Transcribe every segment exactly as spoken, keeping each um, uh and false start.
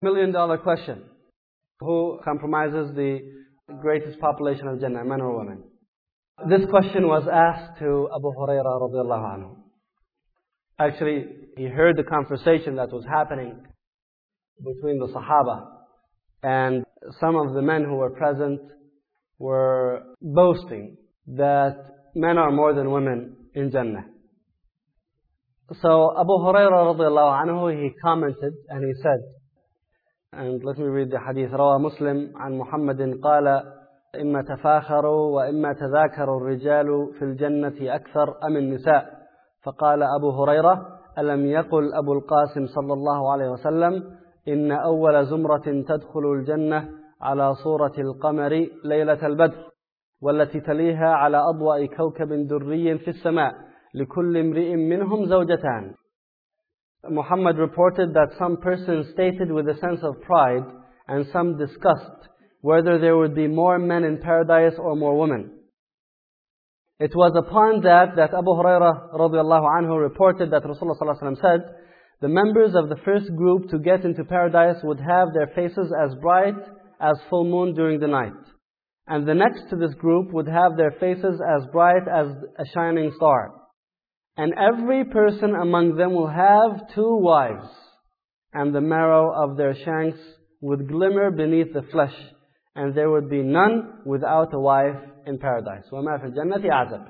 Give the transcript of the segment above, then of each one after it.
Million dollar question. Who compromises the greatest population of Jannah, men or women? This question was asked to Abu Hurairah radiallahu anhu. Actually, he heard the conversation that was happening between the Sahaba, and some of the men who were present were boasting that men are more than women in Jannah. So Abu Hurairah radiallahu anhu, he commented and he said, and let me read the hadith. روى مسلم عن محمد قال إما تفاخروا وإما تذاكروا الرجال في الجنة أكثر أم النساء. فقال أبو هريرة ألم يقل أبو القاسم صلى الله عليه وسلم إن أول زمرة تدخل الجنة على صورة القمر ليلة البدر والتي تليها على أضواء كوكب دري في السماء لكل امرئ منهم زوجتان. Muhammad reported that some persons stated with a sense of pride and some disgust whether there would be more men in paradise or more women. It was upon that that Abu Hurairah radiallahu anhu reported that Rasulullah sallallahu alaihi wasallam said, the members of the first group to get into paradise would have their faces as bright as full moon during the night. And the next to this group would have their faces as bright as a shining star. And every person among them will have two wives, and the marrow of their shanks would glimmer beneath the flesh, and there would be none without a wife in paradise. وَمَا فِي الْجَنَّةِ أَعْزَبُ.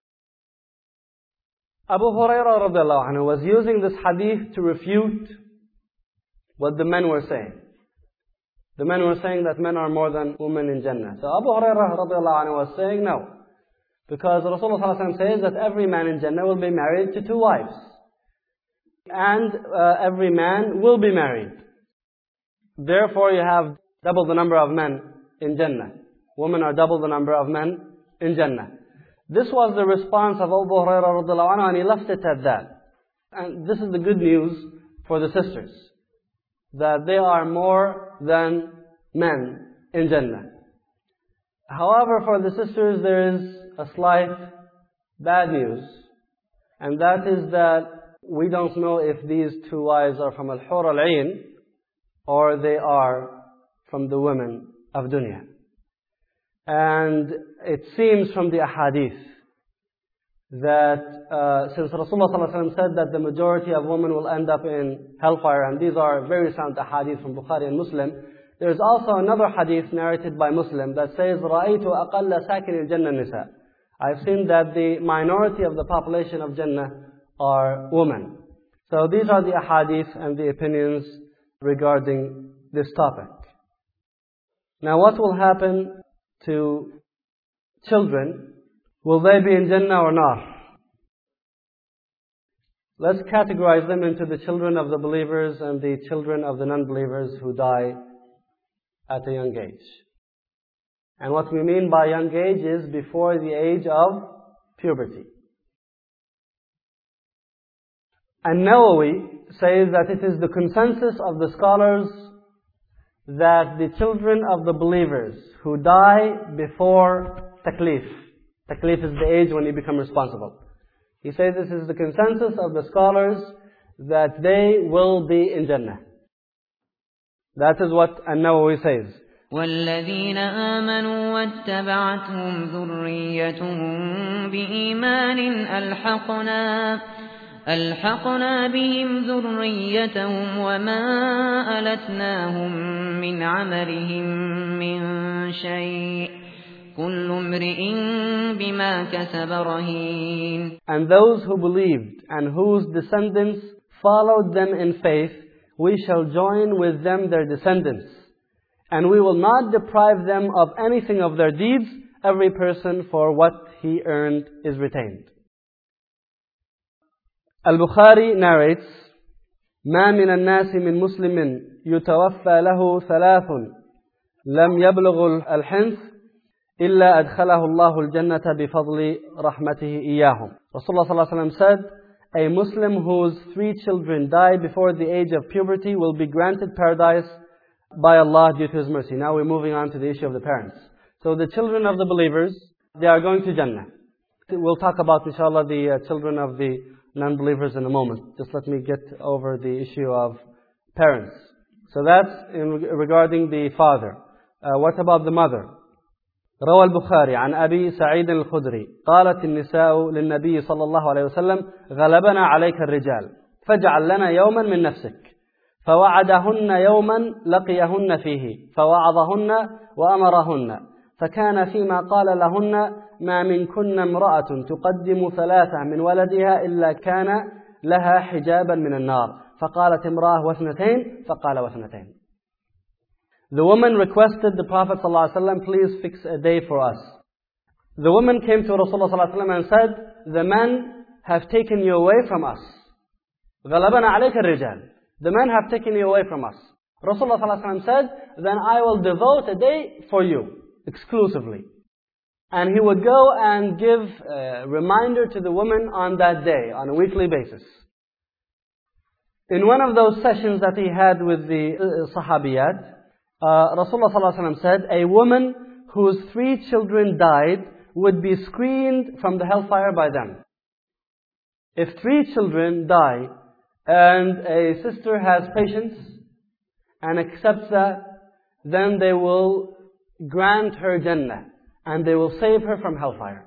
Abu Hurairah radiallahu anhu was using this hadith to refute what the men were saying. The men were saying that men are more than women in Jannah. So Abu Hurairah radiallahu anhu was saying no. Because Rasulullah sallallahu alaihi wasallam says that every man in Jannah will be married to two wives. And uh, every man will be married. Therefore you have double the number of men in Jannah. Women are double the number of men in Jannah. This was the response of Abu Hurairah radiallahu anhu, and he left it at that. And this is the good news for the sisters, that they are more than men in Jannah. However, for the sisters there is a slight bad news, and that is that we don't know if these two wives are from Al-Hur Al-Ain or they are from the women of dunya. And it seems from the ahadith that uh, since Rasulullah sallallahu alaihi wasallam said that the majority of women will end up in hellfire, and these are very sound ahadith from Bukhari and Muslim, there is also another hadith narrated by Muslim that says, رَأَيْتُ أَقَلَّ سَاكِنِ الْجَنَّةِ النِّسَاءِ. I've seen that the minority of the population of Jannah are women. So these are the ahadith and the opinions regarding this topic. Now what will happen to children? Will they be in Jannah or not? Let's categorize them into the children of the believers and the children of the non-believers who die at a young age. And what we mean by young age is before the age of puberty. An-Nawawi says that it is the consensus of the scholars that the children of the believers who die before taklif, taklif is the age when you become responsible. He says this is the consensus of the scholars that they will be in Jannah. That is what An-Nawawi says. وَالَّذِينَ آمَنُوا وَاتَّبَعَتْهُمْ ذُرِّيَّتُهُم بِإِيمَانٍ أَلْحَقْنَا أَلْحَقْنَا بِهِمْ ذُرِّيَّتَهُمْ وَمَا أَلَتْنَاهُم مِّنْ عَمَلِهِم مِّن شَيْءٍ كُلُّ امْرِئٍ بِمَا كَسَبَ رَهِينٌ. And those who believed and whose descendants followed them in faith, we shall join with them their descendants. And we will not deprive them of anything of their deeds. Every person for what he earned is retained. Al-Bukhari narrates, ما من الناس من مسلم يتوفى له ثلاث لم يبلغ الحنث إلا أدخله الله الجنة بفضل رحمته إياهم. Rasulullah sallallahu alaihi wasallam said, a Muslim whose three children die before the age of puberty will be granted paradise by Allah due to His mercy. Now we're moving on to the issue of the parents. So the children of the believers, they are going to Jannah. We'll talk about, inshallah, the uh, children of the non-believers in a moment. Just let me get over the issue of parents. So that's in regarding the father. Uh, what about the mother? روى البخاري عن أبي سعيد الخدري قالت النساء للنبي صلى الله عليه وسلم غلبنا عليك الرجال فاجعل لنا يوما من نفسك فوعدهن يوما لقيهن فيه فوعظهن وأمرهن فكان فيما قال لهن ما منكن امرأة تقدم ثلاثة من ولدها إلا كان لها حجابا من النار فقالت امرأة واثنتين فقال واثنتين. The woman requested the Prophet ﷺ, please fix a day for us. The woman came to Rasulullah ﷺ and said, the men have taken you away from us. غَلَبَنَا عَلَيْكَ الرِّجَالِ. The men have taken you away from us. Rasulullah ﷺ said, then I will devote a day for you, exclusively. And he would go and give a reminder to the woman on that day, on a weekly basis. In one of those sessions that he had with the uh, Sahabiyat, Uh, Rasulullah sallallahu alaihi wasallam said, a woman whose three children died would be screened from the hellfire by them. If three children die and a sister has patience and accepts that, then they will grant her Jannah and they will save her from hellfire.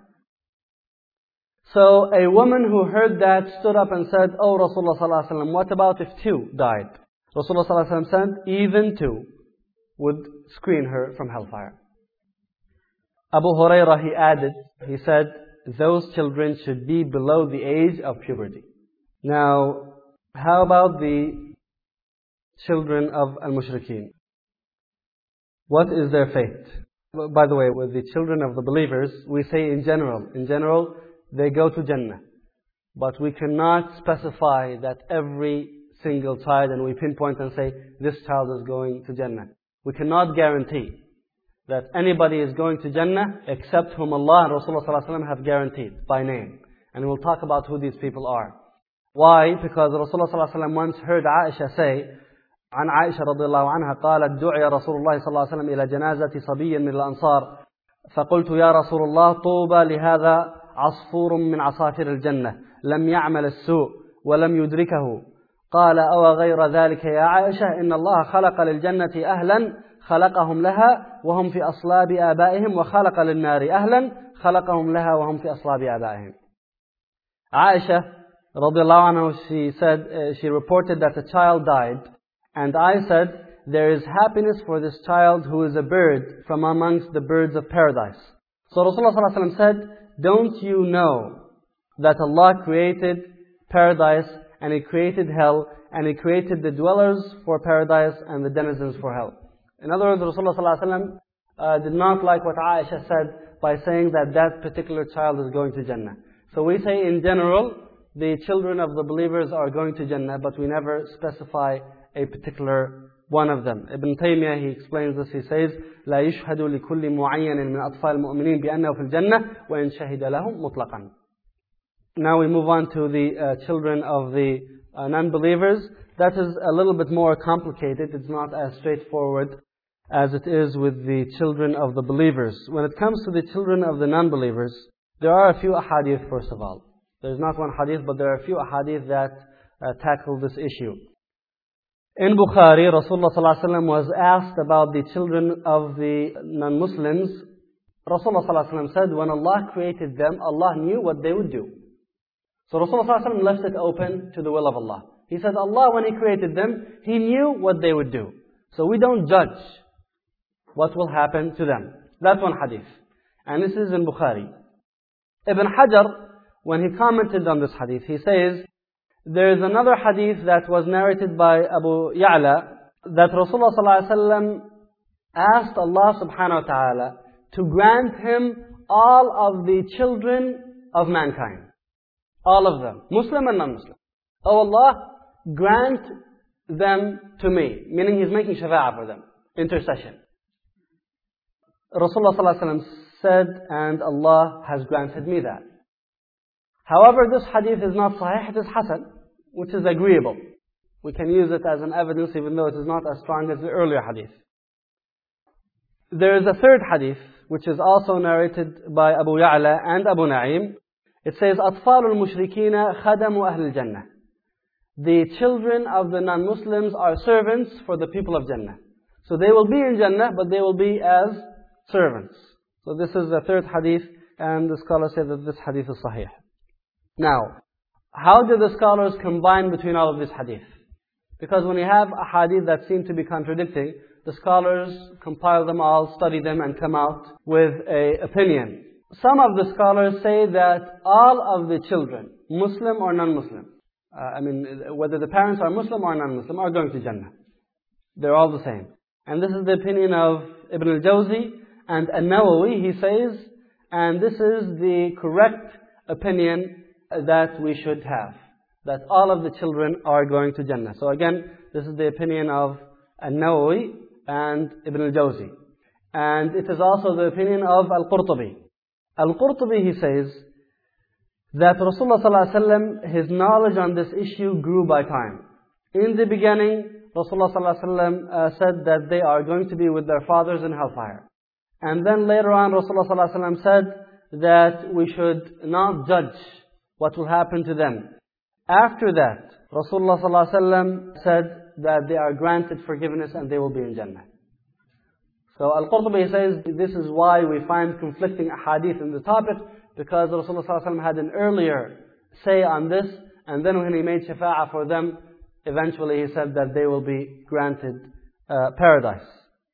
So a woman who heard that stood up and said, oh Rasulullah sallallahu alaihi wasallam, what about if two died? Rasulullah sallallahu alaihi wasallam said, even two would screen her from hellfire. Abu Hurairah, he added, he said, those children should be below the age of puberty. Now, how about the children of al-mushrikeen? What is their fate? By the way, with the children of the believers, we say in general, in general, they go to Jannah. But we cannot specify that every single child, and we pinpoint and say, this child is going to Jannah. We cannot guarantee that anybody is going to Jannah except whom Allah and Rasulullah sallallahu alaihi wasallam have guaranteed by name. And we'll talk about who these people are. Why? Because Rasulullah sallallahu alaihi wasallam once heard Aisha say, عن عائشة رضي الله عنها قالت دعي رسول الله صلى الله عليه وسلم إلى جنازة صبي من الأنصار فقلت يا رسول الله طوبى لهذا عصفور من عصافير الجنة لم يعمل السوء ولم يدركه قال أو غير ذلك يا عائشة إن الله خلق للجنة أهلا خلقهم لها وهم في أصلاب آبائهم وخلق للنار أهلا خلقهم لها وهم في أصلاب آبائهم. Aisha radiallahu anha, she said, uh, she reported that a child died, and I said, there is happiness for this child who is a bird from amongst the birds of paradise. So Rasulullah sallallahu alaihi wasallam said, don't you know that Allah created paradise and He created hell, and He created the dwellers for paradise and the denizens for hell. In other words, Rasulullah sallallahu alaihi wasallam uh, did not like what Aisha said by saying that that particular child is going to Jannah. So we say in general, the children of the believers are going to Jannah, but we never specify a particular one of them. Ibn Taymiyyah, he explains this, he says, لا يشهد لكل معين من أطفال المؤمنين بأنه في الجنة وإن شهد لهم مطلقا. Now we move on to the uh, children of the uh, non-believers. That is a little bit more complicated. It's not as straightforward as it is with the children of the believers. When it comes to the children of the non-believers, there are a few ahadith first of all. There's not one hadith, but there are a few ahadith that uh, tackle this issue. In Bukhari, Rasulullah sallallahu alaihi wasallam was asked about the children of the non-Muslims. Rasulullah sallallahu alaihi wasallam said, when Allah created them, Allah knew what they would do. So Rasulullah sallallahu alaihi wasallam left it open to the will of Allah. He said, Allah, when He created them, He knew what they would do. So we don't judge what will happen to them. That's one hadith. And this is in Bukhari. Ibn Hajar, when he commented on this hadith, he says, there is another hadith that was narrated by Abu Ya'la, that Rasulullah sallallahu alaihi wasallam asked Allah subhanahu wa ta'ala to grant him all of the children of mankind. All of them, Muslim and non-Muslim. Oh Allah, grant them to me. Meaning He's making shafa'ah for them. Intercession. Rasulullah sallallahu alaihi wasallam said, and Allah has granted me that. However, this hadith is not sahih, it is hasan, which is agreeable. We can use it as an evidence even though it is not as strong as the earlier hadith. There is a third hadith, which is also narrated by Abu Ya'la and Abu Na'im. It says, أطفال المشركين خدموا أهل الجنة. the children of the non-Muslims are servants for the people of Jannah. So they will be in Jannah, but they will be as servants. So this is the third hadith, and the scholars say that this hadith is sahih. Now, how do the scholars combine between all of these hadith? Because when you have a hadith that seem to be contradicting, the scholars compile them all, study them, and come out with an opinion. Some of the scholars say that all of the children, Muslim or non-Muslim, uh, I mean, whether the parents are Muslim or non-Muslim, are going to Jannah. They're all the same. And this is the opinion of Ibn al-Jawzi and An-Nawawi, he says, and this is the correct opinion that we should have, that all of the children are going to Jannah. So again, this is the opinion of An-Nawawi and Ibn al-Jawzi. And it is also the opinion of Al-Qurtubi. Al-Qurtubi, he says, that Rasulullah sallallahu alaihi wasallam, his knowledge on this issue grew by time. In the beginning, Rasulullah sallallahu alaihi wasallam uh, said that they are going to be with their fathers in hellfire. And then later on, Rasulullah sallallahu alaihi wasallam said that we should not judge what will happen to them. After that, Rasulullah sallallahu alaihi wasallam said that they are granted forgiveness and they will be in Jannah. So Al-Qurtubi says this is why we find conflicting ahadith in the topic, because Rasulullah sallallahu alaihi wasallam had an earlier say on this, and then when he made shafa'ah for them, eventually he said that they will be granted uh, paradise.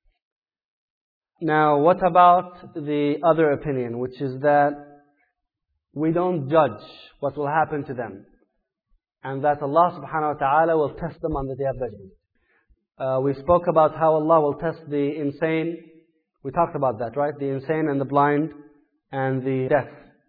Now, what about the other opinion, which is that we don't judge what will happen to them, and that Allah subhanahu wa ta'ala will test them on the Day of Judgment. Uh, we spoke about how Allah will test the insane. We talked about that, right? The insane and the blind and the deaf.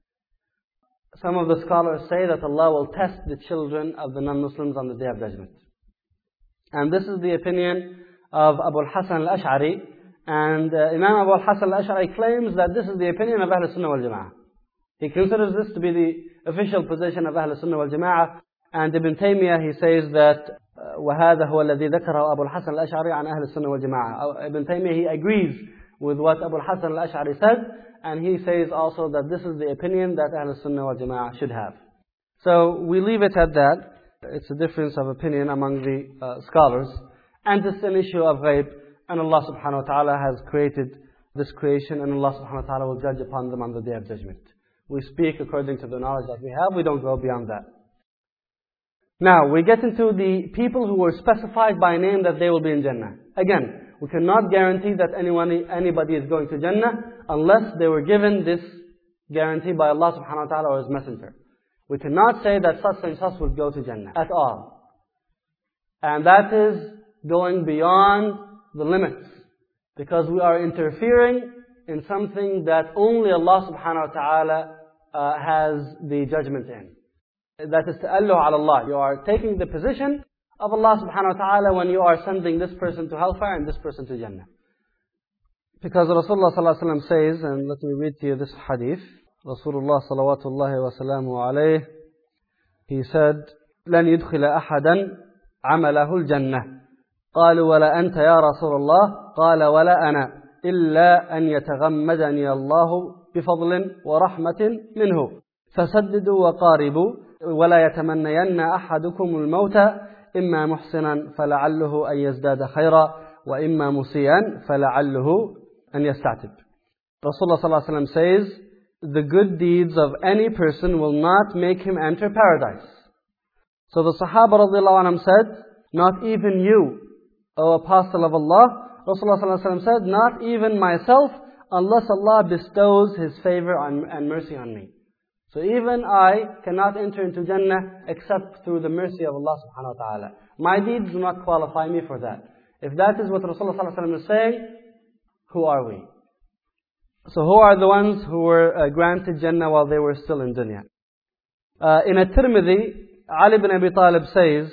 Some of the scholars say that Allah will test the children of the non-Muslims on the Day of Judgment. And this is the opinion of Abu al-Hasan al-Ash'ari. And uh, Imam Abu al-Hasan al-Ash'ari claims that this is the opinion of Ahl Sunnah wal Jama'ah. He considers this to be the official position of Ahl Sunnah wal Jama'ah. And Ibn Taymiyyah, he says that وَهَذَا هُوَ الَّذِي ذَكَرَهُ أَبُو الْحَسَنِ الْأَشْعَرِي عَنْ أَهْلِ السُنَّةِ وَالْجَمَاعَةِ. Ibn Taymiyyah, he agrees with what Abu al-Hasan al-Ash'ari said, and he says also that this is the opinion that Ahl Sunnah wal Jama'ah should have. So we leave it at that. It's a difference of opinion among the uh, scholars, and it's an issue of ghaib, and Allah subhanahu wa ta'ala has created this creation, and Allah subhanahu wa ta'ala will judge upon them on the Day of Judgment. We speak according to the knowledge that we have, we don't go beyond that. Now, we get into the people who were specified by name that they will be in Jannah. Again, we cannot guarantee that anyone, anybody is going to Jannah unless they were given this guarantee by Allah subhanahu wa ta'ala or His Messenger. We cannot say that such and such will go to Jannah at all. And that is going beyond the limits, because we are interfering in something that only Allah subhanahu wa ta'ala uh, has the judgment in. That is ta'alluh ala Allah. You are taking the position of Allah subhanahu wa ta'ala when you are sending this person to hellfire and this person to Jannah. Because Rasulullah sallallahu alaihi wasallam says, and let me read to you this hadith. Rasulullah salawatullahi wa salamu alayhi, he said, لن يدخل أحدا عمله الجنة. قالوا ولا أنت يا رسول الله؟ قال ولا أنا إلا أن يتغمدني الله بفضل ورحمة منه فسددوا وقاربوا ولا يتمنين أحدكم الموت إما محسنا فلعله أن يزداد خيرا وإما مسيئا فلعله أن يستعتب. Rasulullah sallallahu alaihi wasallam says, the good deeds of any person will not make him enter paradise. So the Sahaba radiallahu anhum said, not even you, O Apostle of Allah. Rasulullah sallallahu alaihi wasallam said, not even myself, unless Allah bestows His favor on, and mercy on me. So even I cannot enter into Jannah except through the mercy of Allah subhanahu wa ta'ala. My deeds do not qualify me for that. If that is what Rasulullah sallallahu alaihi wasallam is saying, who are we? So who are the ones who were uh, granted Jannah while they were still in dunya? Uh, in At-Tirmidhi, Ali ibn Abi Talib says,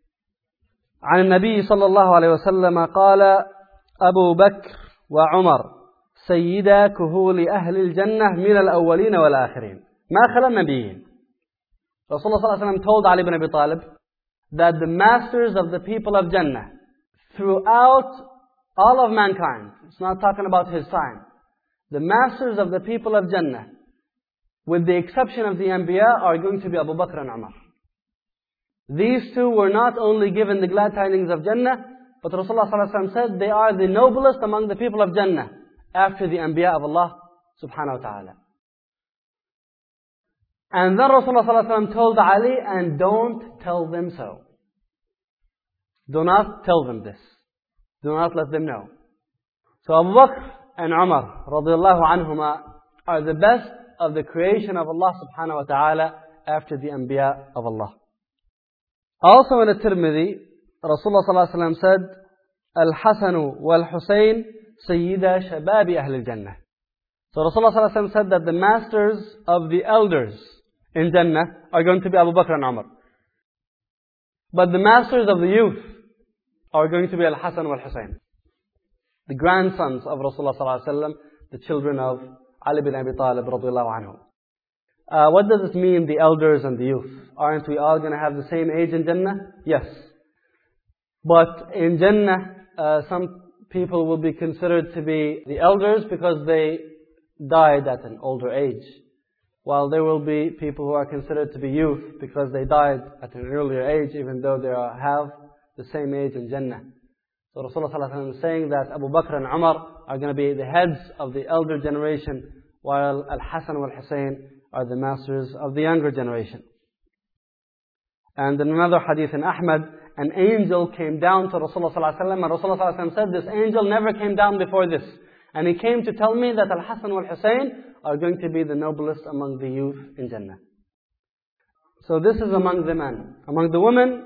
عن النبي صلى الله عليه وسلم قال أبو بكر وعمر سيدا كهول أهل الجنة من الأولين والآخرين ما خلا النبيين. Rasulullah sallallahu alaihi wasallam told Ali ibn Abi Talib that the masters of the people of Jannah throughout all of mankind, it's not talking about his time, the masters of the people of Jannah, with the exception of the Anbiya, are going to be Abu Bakr and Umar. These two were not only given the glad tidings of Jannah, but Rasulullah sallallahu alaihi wasallam said they are the noblest among the people of Jannah after the Anbiya of Allah subhanahu wa ta'ala. And then Rasulullah sallallahu alaihi wasallam told Ali, and don't tell them so. Do not tell them this. Do not let them know. So Abu Bakr and Umar radiallahu anhuma are the best of the creation of Allah subhanahu wa ta'ala after the Anbiya of Allah. Also in At-Tirmidhi, Rasulullah sallallahu alaihi wasallam said, Al-Hasanu wal-Husayn Sayyida Shababi Ahl al-Jannah. So Rasulullah sallallahu alaihi wasallam said that the masters of the elders in Jannah are going to be Abu Bakr and Umar. But the masters of the youth are going to be Al-Hasan wal-Husayn, the grandsons of Rasulullah sallallahu alaihi wasallam, the children of Ali bin Abi Talib radiallahu anhu. Uh, what does it mean, the elders and the youth? Aren't we all going to have the same age in Jannah? Yes. But in Jannah, uh, some people will be considered to be the elders because they died at an older age, while there will be people who are considered to be youth because they died at an earlier age, even though they are, have the same age in Jannah. So Rasulullah sallallahu alaihi wasallam is saying that Abu Bakr and Umar are going to be the heads of the elder generation, while Al-Hasan wal-Husayn are the masters of the younger generation. And in another hadith in Ahmad, an angel came down to Rasulullah sallallahu alaihi wasallam, and Rasulullah sallallahu alaihi wasallam said, this angel never came down before this. And he came to tell me that Al-Hasan wal-Husayn are going to be the noblest among the youth in Jannah. So this is among the men. Among the women,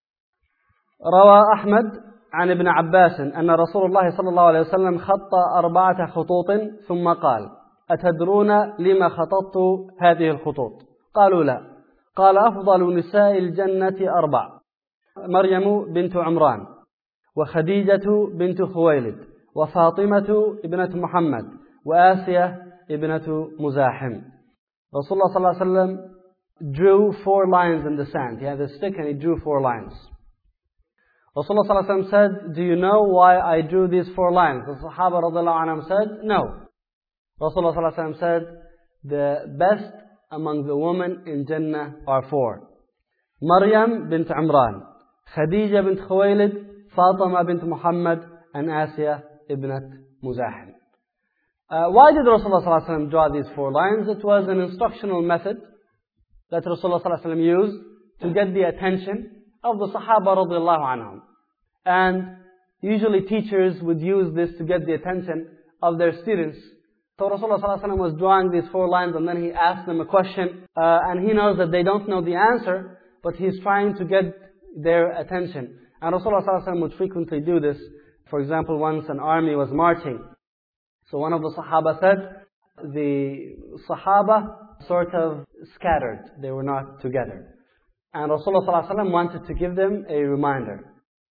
روى أحمد عن ابن عباس أن رسول الله صلى الله عليه وسلم خط أربعة خطوط ثم قال أتدرون لما خططت هذه الخطوط؟ قالوا لا. قال أفضل نساء الجنة أربع: مريم بنت عمران، وخديجة بنت خويلد، وفاطمة ابنة محمد، وآسية ابنة مزاحم. Rasulullah صلى الله عليه وسلم drew four lines in the sand. He had a stick and he drew four lines. Rasulullah sallallahu alaihi wasallam said, do you know why I drew these four lines? The Sahaba radiallahu anhum said, no. Rasulullah sallallahu alaihi wasallam said, the best among the women in Jannah are four: Maryam bint Imran, Khadija bint Khuwaylid, Fatima bint Muhammad, and Asiya ibnat Muzahim. Uh, why did Rasulullah sallallahu alaihi wasallam draw these four lines? It was an instructional method that Rasulullah sallallahu alaihi wasallam used to get the attention of the Sahaba radiallahu anhum. And usually teachers would use this to get the attention of their students. So Rasulullah sallallahu alaihi wasallam was drawing these four lines, and then he asked them a question, uh, and he knows that they don't know the answer, but he's trying to get their attention. And Rasulullah sallallahu alaihi wasallam would frequently do this. For example, once an army was marching. So one of the Sahaba said, the Sahaba sort of scattered. They were not together. And Rasulullah sallallahu alaihi wasallam wanted to give them a reminder.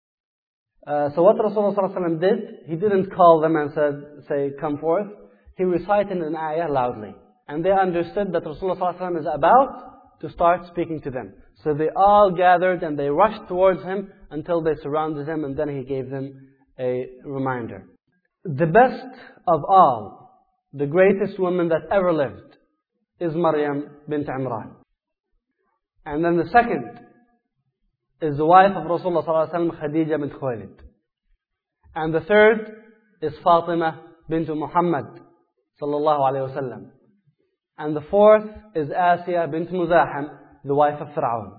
Uh, so what Rasulullah sallallahu alaihi wasallam did, he didn't call them and said, say, come forth. He recited an ayah loudly. And they understood that Rasulullah sallallahu alaihi wasallam is about to start speaking to them. So they all gathered and they rushed towards him until they surrounded him, and then he gave them a reminder. The best of all, the greatest woman that ever lived, is Maryam bint Imran. And then the second is the wife of Rasulullah sallallahu alaihi wasallam, Khadija bint Khuwaylid. And the third is Fatima bint Muhammad sallallahu alaihi wasallam. And the fourth is Asiya bint Muzahim, the wife of Fir'aun.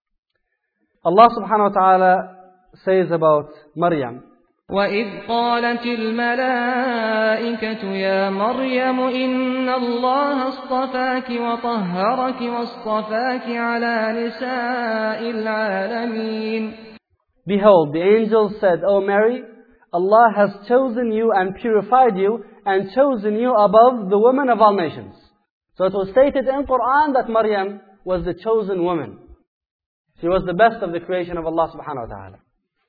Allah subhanahu wa ta'ala says about Maryam, وَإِذْ قَالَتِ الْمَلَائِكَةُ يَا مَرْيَمُ إِنَّ اللَّهَ اصْطَفَاكِ وَطَهَّرَكِ وَاصْطَفَاكِ عَلَى نِسَاءِ الْعَالَمِينَ. Behold, the angel said, O Mary, Allah has chosen you and purified you and chosen you above the women of all nations. So it was stated in Quran that Maryam was the chosen woman. She was the best of the creation of Allah subhanahu wa ta'ala.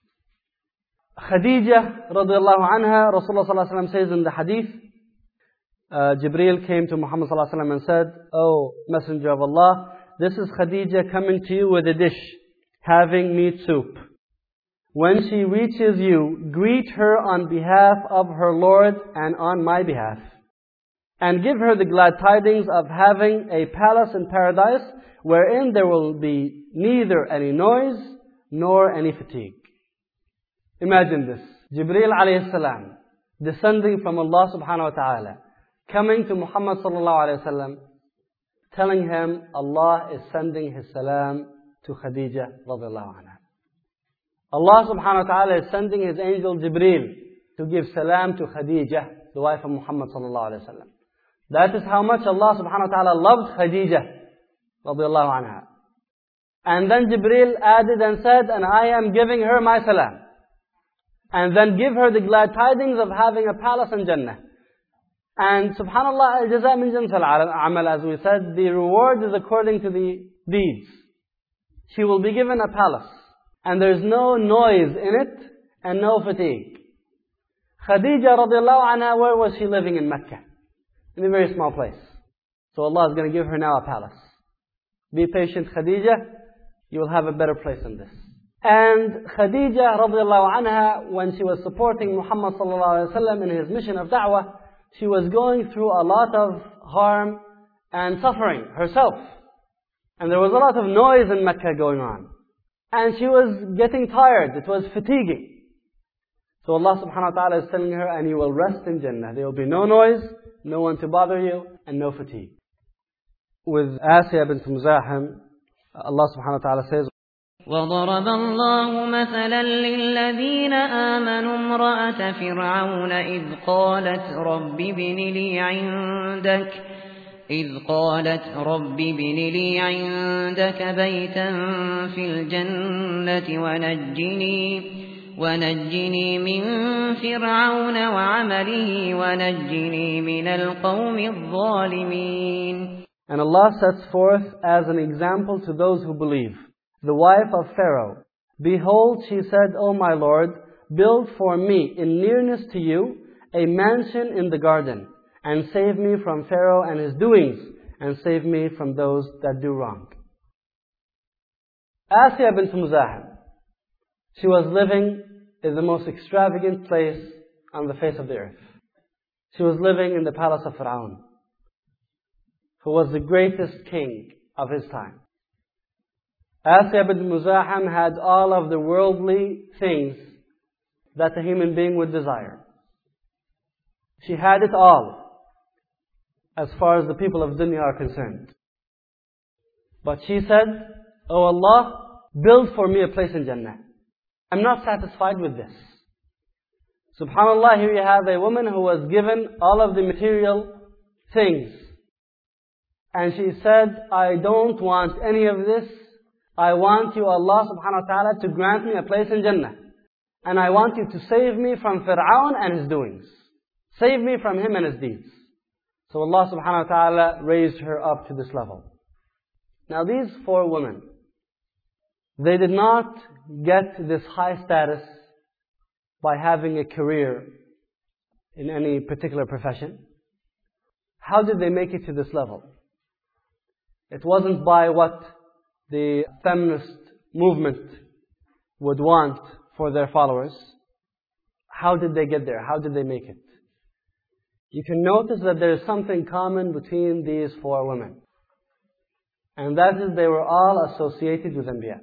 Khadija radiallahu anha, Rasulullah sallallahu alaihi wasallam says in the hadith, uh, Jibreel came to Muhammad sallallahu alaihi wasallam and said, O Messenger of Allah, this is Khadija coming to you with a dish, having meat soup. When she reaches you, greet her on behalf of her Lord and on my behalf. And give her the glad tidings of having a palace in paradise wherein there will be neither any noise nor any fatigue. Imagine this. Jibreel alayhi salam descending from Allah subhanahu wa ta'ala, coming to Muhammad sallallahu alayhi wa sallam, telling him Allah is sending His salam to Khadija radiallahu anha. Allah subhanahu wa ta'ala is sending His angel Jibreel to give salam to Khadija, the wife of Muhammad sallallahu alayhi wa sallam. That is how much Allah subhanahu wa ta'ala loved Khadija radiallahu anha. And then Jibreel added and said, and I am giving her my salam. And then give her the glad tidings of having a palace in Jannah. And subhanallah, al-jaza min jins al-amal, as we said, the reward is according to the deeds. She will be given a palace. And there's no noise in it and no fatigue. Khadija radiallahu anha, where was she living in Mecca? In a very small place. So Allah is going to give her now a palace. Be patient, Khadija. You will have a better place than this. And Khadija radiallahu anha, when she was supporting Muhammad sallallahu alaihi wasallam in his mission of da'wah, she was going through a lot of harm and suffering herself. And there was a lot of noise in Mecca going on. And she was getting tired. It was fatiguing. So Allah subhanahu wa ta'ala is telling her, and you will rest in Jannah. There will be no noise, no one to bother you, and no fatigue. With Asiyah bint Muzahim, Allah subhanahu wa ta'ala says, وَضَرَبَ اللَّهُ مَثَلًا لِلَّذِينَ آمَنُوا امْرَأَةَ فِرْعَوْنَ إِذْ قَالَتْ رَبِّ ابْنِ لِي عِندَكَ إِذْ قَالَتْ رَبِّ ابْنِ لِي عِندَكَ بَيْتًا فِي الْجَنَّةِ وَنَجِّنِي ونجني من فرعون وعمله ونجني من القوم الظالمين. And Allah sets forth as an example to those who believe. The wife of Pharaoh, behold, she said, O my Lord, build for me in nearness to you a mansion in the garden, and save me from Pharaoh and his doings, and save me from those that do wrong. Asiyah bint Muzahim, she was living in the most extravagant place on the face of the earth. She was living in the palace of Pharaoh, who was the greatest king of his time. Asiyah bint Muzahim had all of the worldly things that a human being would desire. She had it all, as far as the people of dunya are concerned. But she said, O Allah, build for me a place in Jannah. I'm not satisfied with this. SubhanAllah, here you have a woman who was given all of the material things. And she said, I don't want any of this. I want you, Allah subhanahu wa ta'ala, to grant me a place in Jannah. And I want you to save me from Fir'aun and his doings. Save me from him and his deeds. So Allah subhanahu wa ta'ala raised her up to this level. Now these four women, they did not get this high status by having a career in any particular profession. How did they make it to this level? It wasn't by what the feminist movement would want for their followers. How did they get there? How did they make it? You can notice that there is something common between these four women. And that is they were all associated with Anbiya.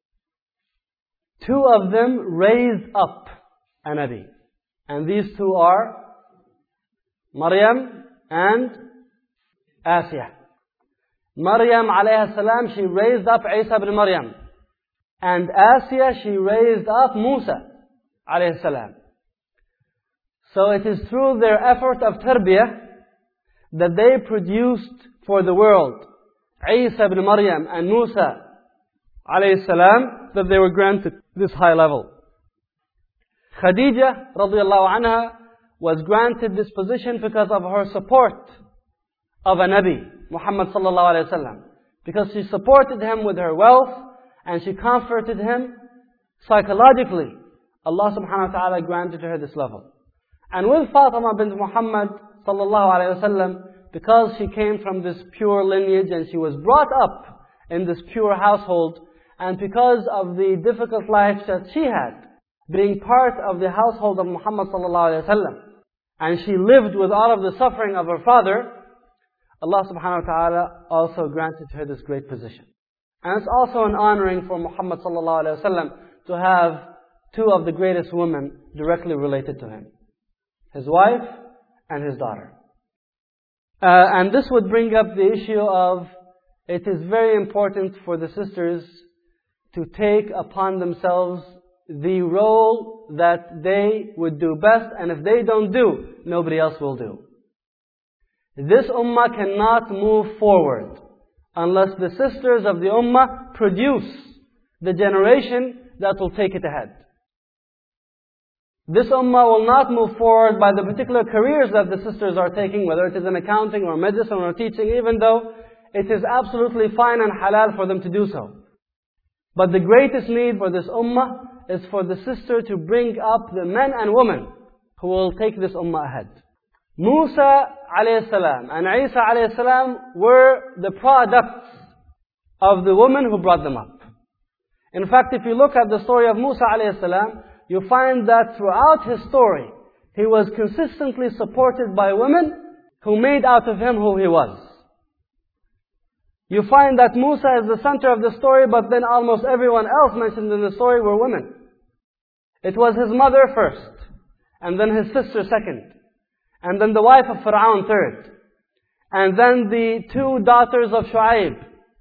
Two of them raised up a Nabi. And these two are Maryam and Asiyah. Maryam alayha salam, she raised up Isa ibn Maryam. And Asiyah, she raised up Musa alayhi salam. So it is through their effort of tarbiyah that they produced for the world Isa ibn Maryam and Musa alayhi salam, that they were granted this high level. Khadija radiallahu anha was granted this position because of her support of a Nabi, Muhammad sallallahu alayhi wa sallam. Because she supported him with her wealth and she comforted him psychologically. Allah subhanahu wa ta'ala granted her this level. And with Fatima bint Muhammad sallallahu alayhi wa sallam, because she came from this pure lineage and she was brought up in this pure household, and because of the difficult life that she had, being part of the household of Muhammad sallallahu alayhi wa sallam, and she lived with all of the suffering of her father, Allah subhanahu wa ta'ala also granted her this great position. And it's also an honoring for Muhammad sallallahu alaihi wasallam to have two of the greatest women directly related to him. His wife and his daughter. Uh, and this would bring up the issue of it is very important for the sisters to take upon themselves the role that they would do best, and if they don't do, nobody else will do. This ummah cannot move forward unless the sisters of the ummah produce the generation that will take it ahead. This ummah will not move forward by the particular careers that the sisters are taking, whether it is in accounting or medicine or teaching, even though it is absolutely fine and halal for them to do so. But the greatest need for this ummah is for the sister to bring up the men and women who will take this ummah ahead. Musa alayhi salam and Isa alayhi salam were the products of the woman who brought them up. In fact, if you look at the story of Musa alayhi salam, you find that throughout his story, he was consistently supported by women who made out of him who he was. You find that Musa is the center of the story, but then almost everyone else mentioned in the story were women. It was his mother first, and then his sister second, and then the wife of Fir'aun third, and then the two daughters of Shu'aib,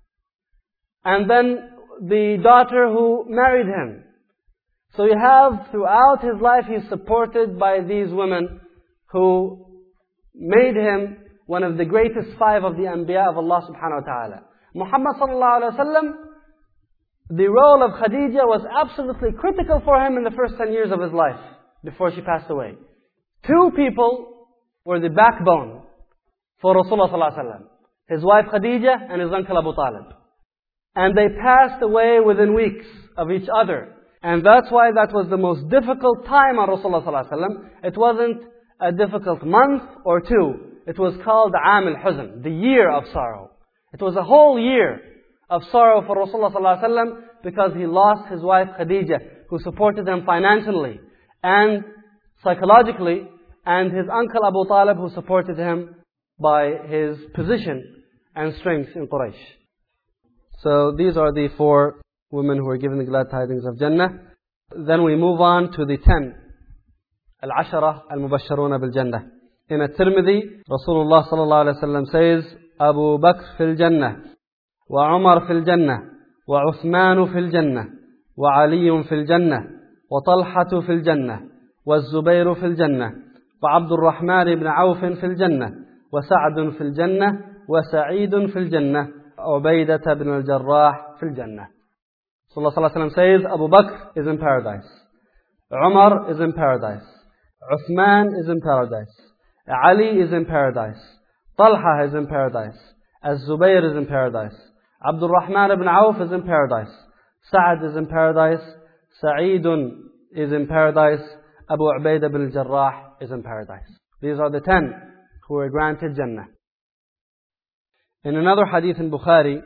and then the daughter who married him. So you have, throughout his life, he's supported by these women who made him one of the greatest five of the Anbiya of Allah subhanahu wa ta'ala. Muhammad sallallahu alayhi wa sallam, the role of Khadija was absolutely critical for him in the first ten years of his life, before she passed away. Two people were the backbone for Rasulullah sallallahu alayhi wa sallam. His wife Khadija and his uncle Abu Talib. And they passed away within weeks of each other. And that's why that was the most difficult time on Rasulullah sallallahu alaihi wasallam. It wasn't a difficult month or two. It was called Aam al-Huzn, the year of sorrow. It was a whole year of sorrow for Rasulullah sallallahu alaihi wasallam because he lost his wife Khadija, who supported him financially and psychologically, and his uncle Abu Talib, who supported him by his position and strength in Quraysh. So these are the four women who were given the glad tidings of Jannah. Then we move on to the ten. Al-Ashara al-Mubashsharuna bil-Jannah. In At-Tirmidhi, Rasulullah sallallahu alayhi wa sallam says, Abu Bakr fil Jannah, wa Umar fil Jannah, wa Uthman fil Jannah, wa Ali fil Jannah, wa Talhatu fil Jannah, wa Zubayr fil Jannah, wa Abdul Rahman ibn Auf fil Jannah, wa Sa'd fil Jannah, wa Sa'id fil Jannah, Ubaidah ibn al-Jarrah fil Jannah. Rasulullah sallallahu alayhi wa sallam says, Abu Bakr is in paradise. Umar is in paradise. Uthman is in paradise. Ali is in paradise. Talha is in paradise. Az-Zubayr is in paradise. Abdul Rahman ibn Auf is in paradise. Sa'd is in paradise. Sa'idun is in paradise. Abu Ubaidah ibn al-Jarrah is in paradise. These are the ten who were granted Jannah. In another hadith in Bukhari,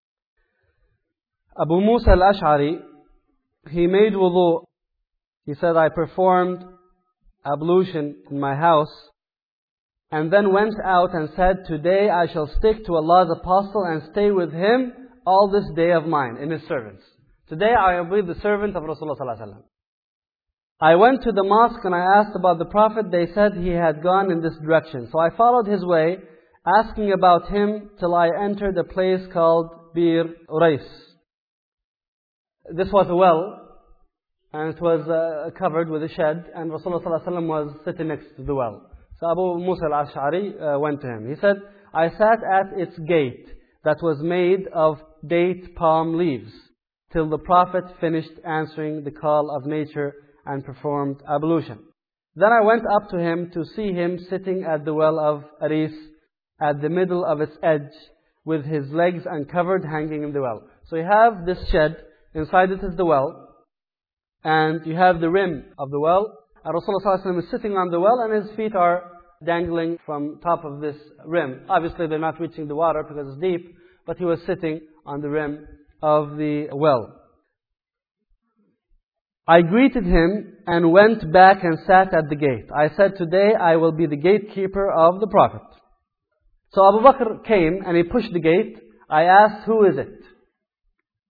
Abu Musa al-Ash'ari, he made wudu. He said, I performed ablution in my house and then went out and said, today I shall stick to Allah's apostle and stay with him all this day of mine in his servants. Today I will be the servant of Rasulullah sallallahu alaihi wasallam. I went to the mosque and I asked about the Prophet. They said he had gone in this direction. So I followed his way, asking about him till I entered a place called Bir Urais. This was a well, and it was uh, covered with a shed, and Rasulullah sallallahu alaihi wasallam was sitting next to the well. So Abu Musa al-Ash'ari uh, went to him. He said, I sat at its gate that was made of date palm leaves till the Prophet finished answering the call of nature and performed ablution. Then I went up to him to see him sitting at the well of Aris at the middle of its edge with his legs uncovered hanging in the well. So you have this shed. Inside it is the well, and you have the rim of the well, and Rasulullah sallallahu alaihi wasallam is sitting on the well, and his feet are dangling from top of this rim. Obviously they're not reaching the water because it's deep, but he was sitting on the rim of the well. I greeted him and went back and sat at the gate. I said, today I will be the gatekeeper of the Prophet. So Abu Bakr came and he pushed the gate. I asked, who is it?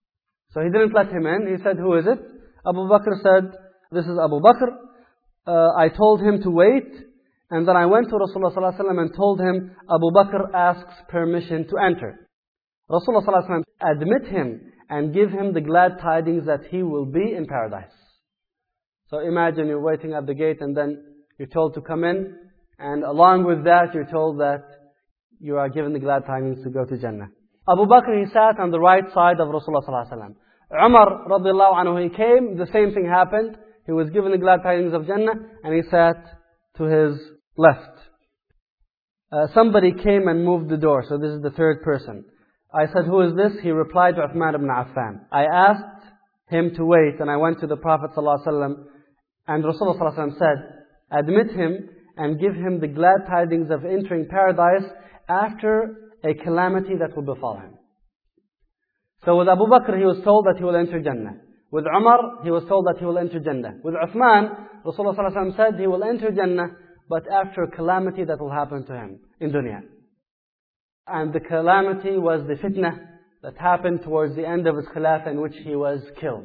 So he didn't let him in. He said, who is it? Abu Bakr said, this is Abu Bakr. Uh, I told him to wait. And then I went to Rasulullah sallallahu alaihi wasallam and told him, Abu Bakr asks permission to enter. Rasulullah sallallahu alaihi wasallam, admit him and give him the glad tidings that he will be in paradise. So imagine you're waiting at the gate and then you're told to come in. And along with that, you're told that you are given the glad tidings to go to Jannah. Abu Bakr, he sat on the right side of Rasulullah sallallahu alaihi wasallam. Umar radiallahu anhu, he came, the same thing happened. He was given the glad tidings of Jannah and he sat to his left. Uh, somebody came and moved the door, so this is the third person. I said, who is this? He replied to Uthman ibn Affan. I asked him to wait and I went to the Prophet sallallahu alaihi wasallam and Rasulullah sallallahu alaihi wasallam said, admit him and give him the glad tidings of entering paradise after a calamity that will befall him. So with Abu Bakr, he was told that he will enter Jannah. With Umar, he was told that he will enter Jannah. With Uthman, Rasulullah sallallahu alaihi wasallam said he will enter Jannah, but after a calamity that will happen to him in dunya. And the calamity was the fitna that happened towards the end of his khilafah, in which he was killed.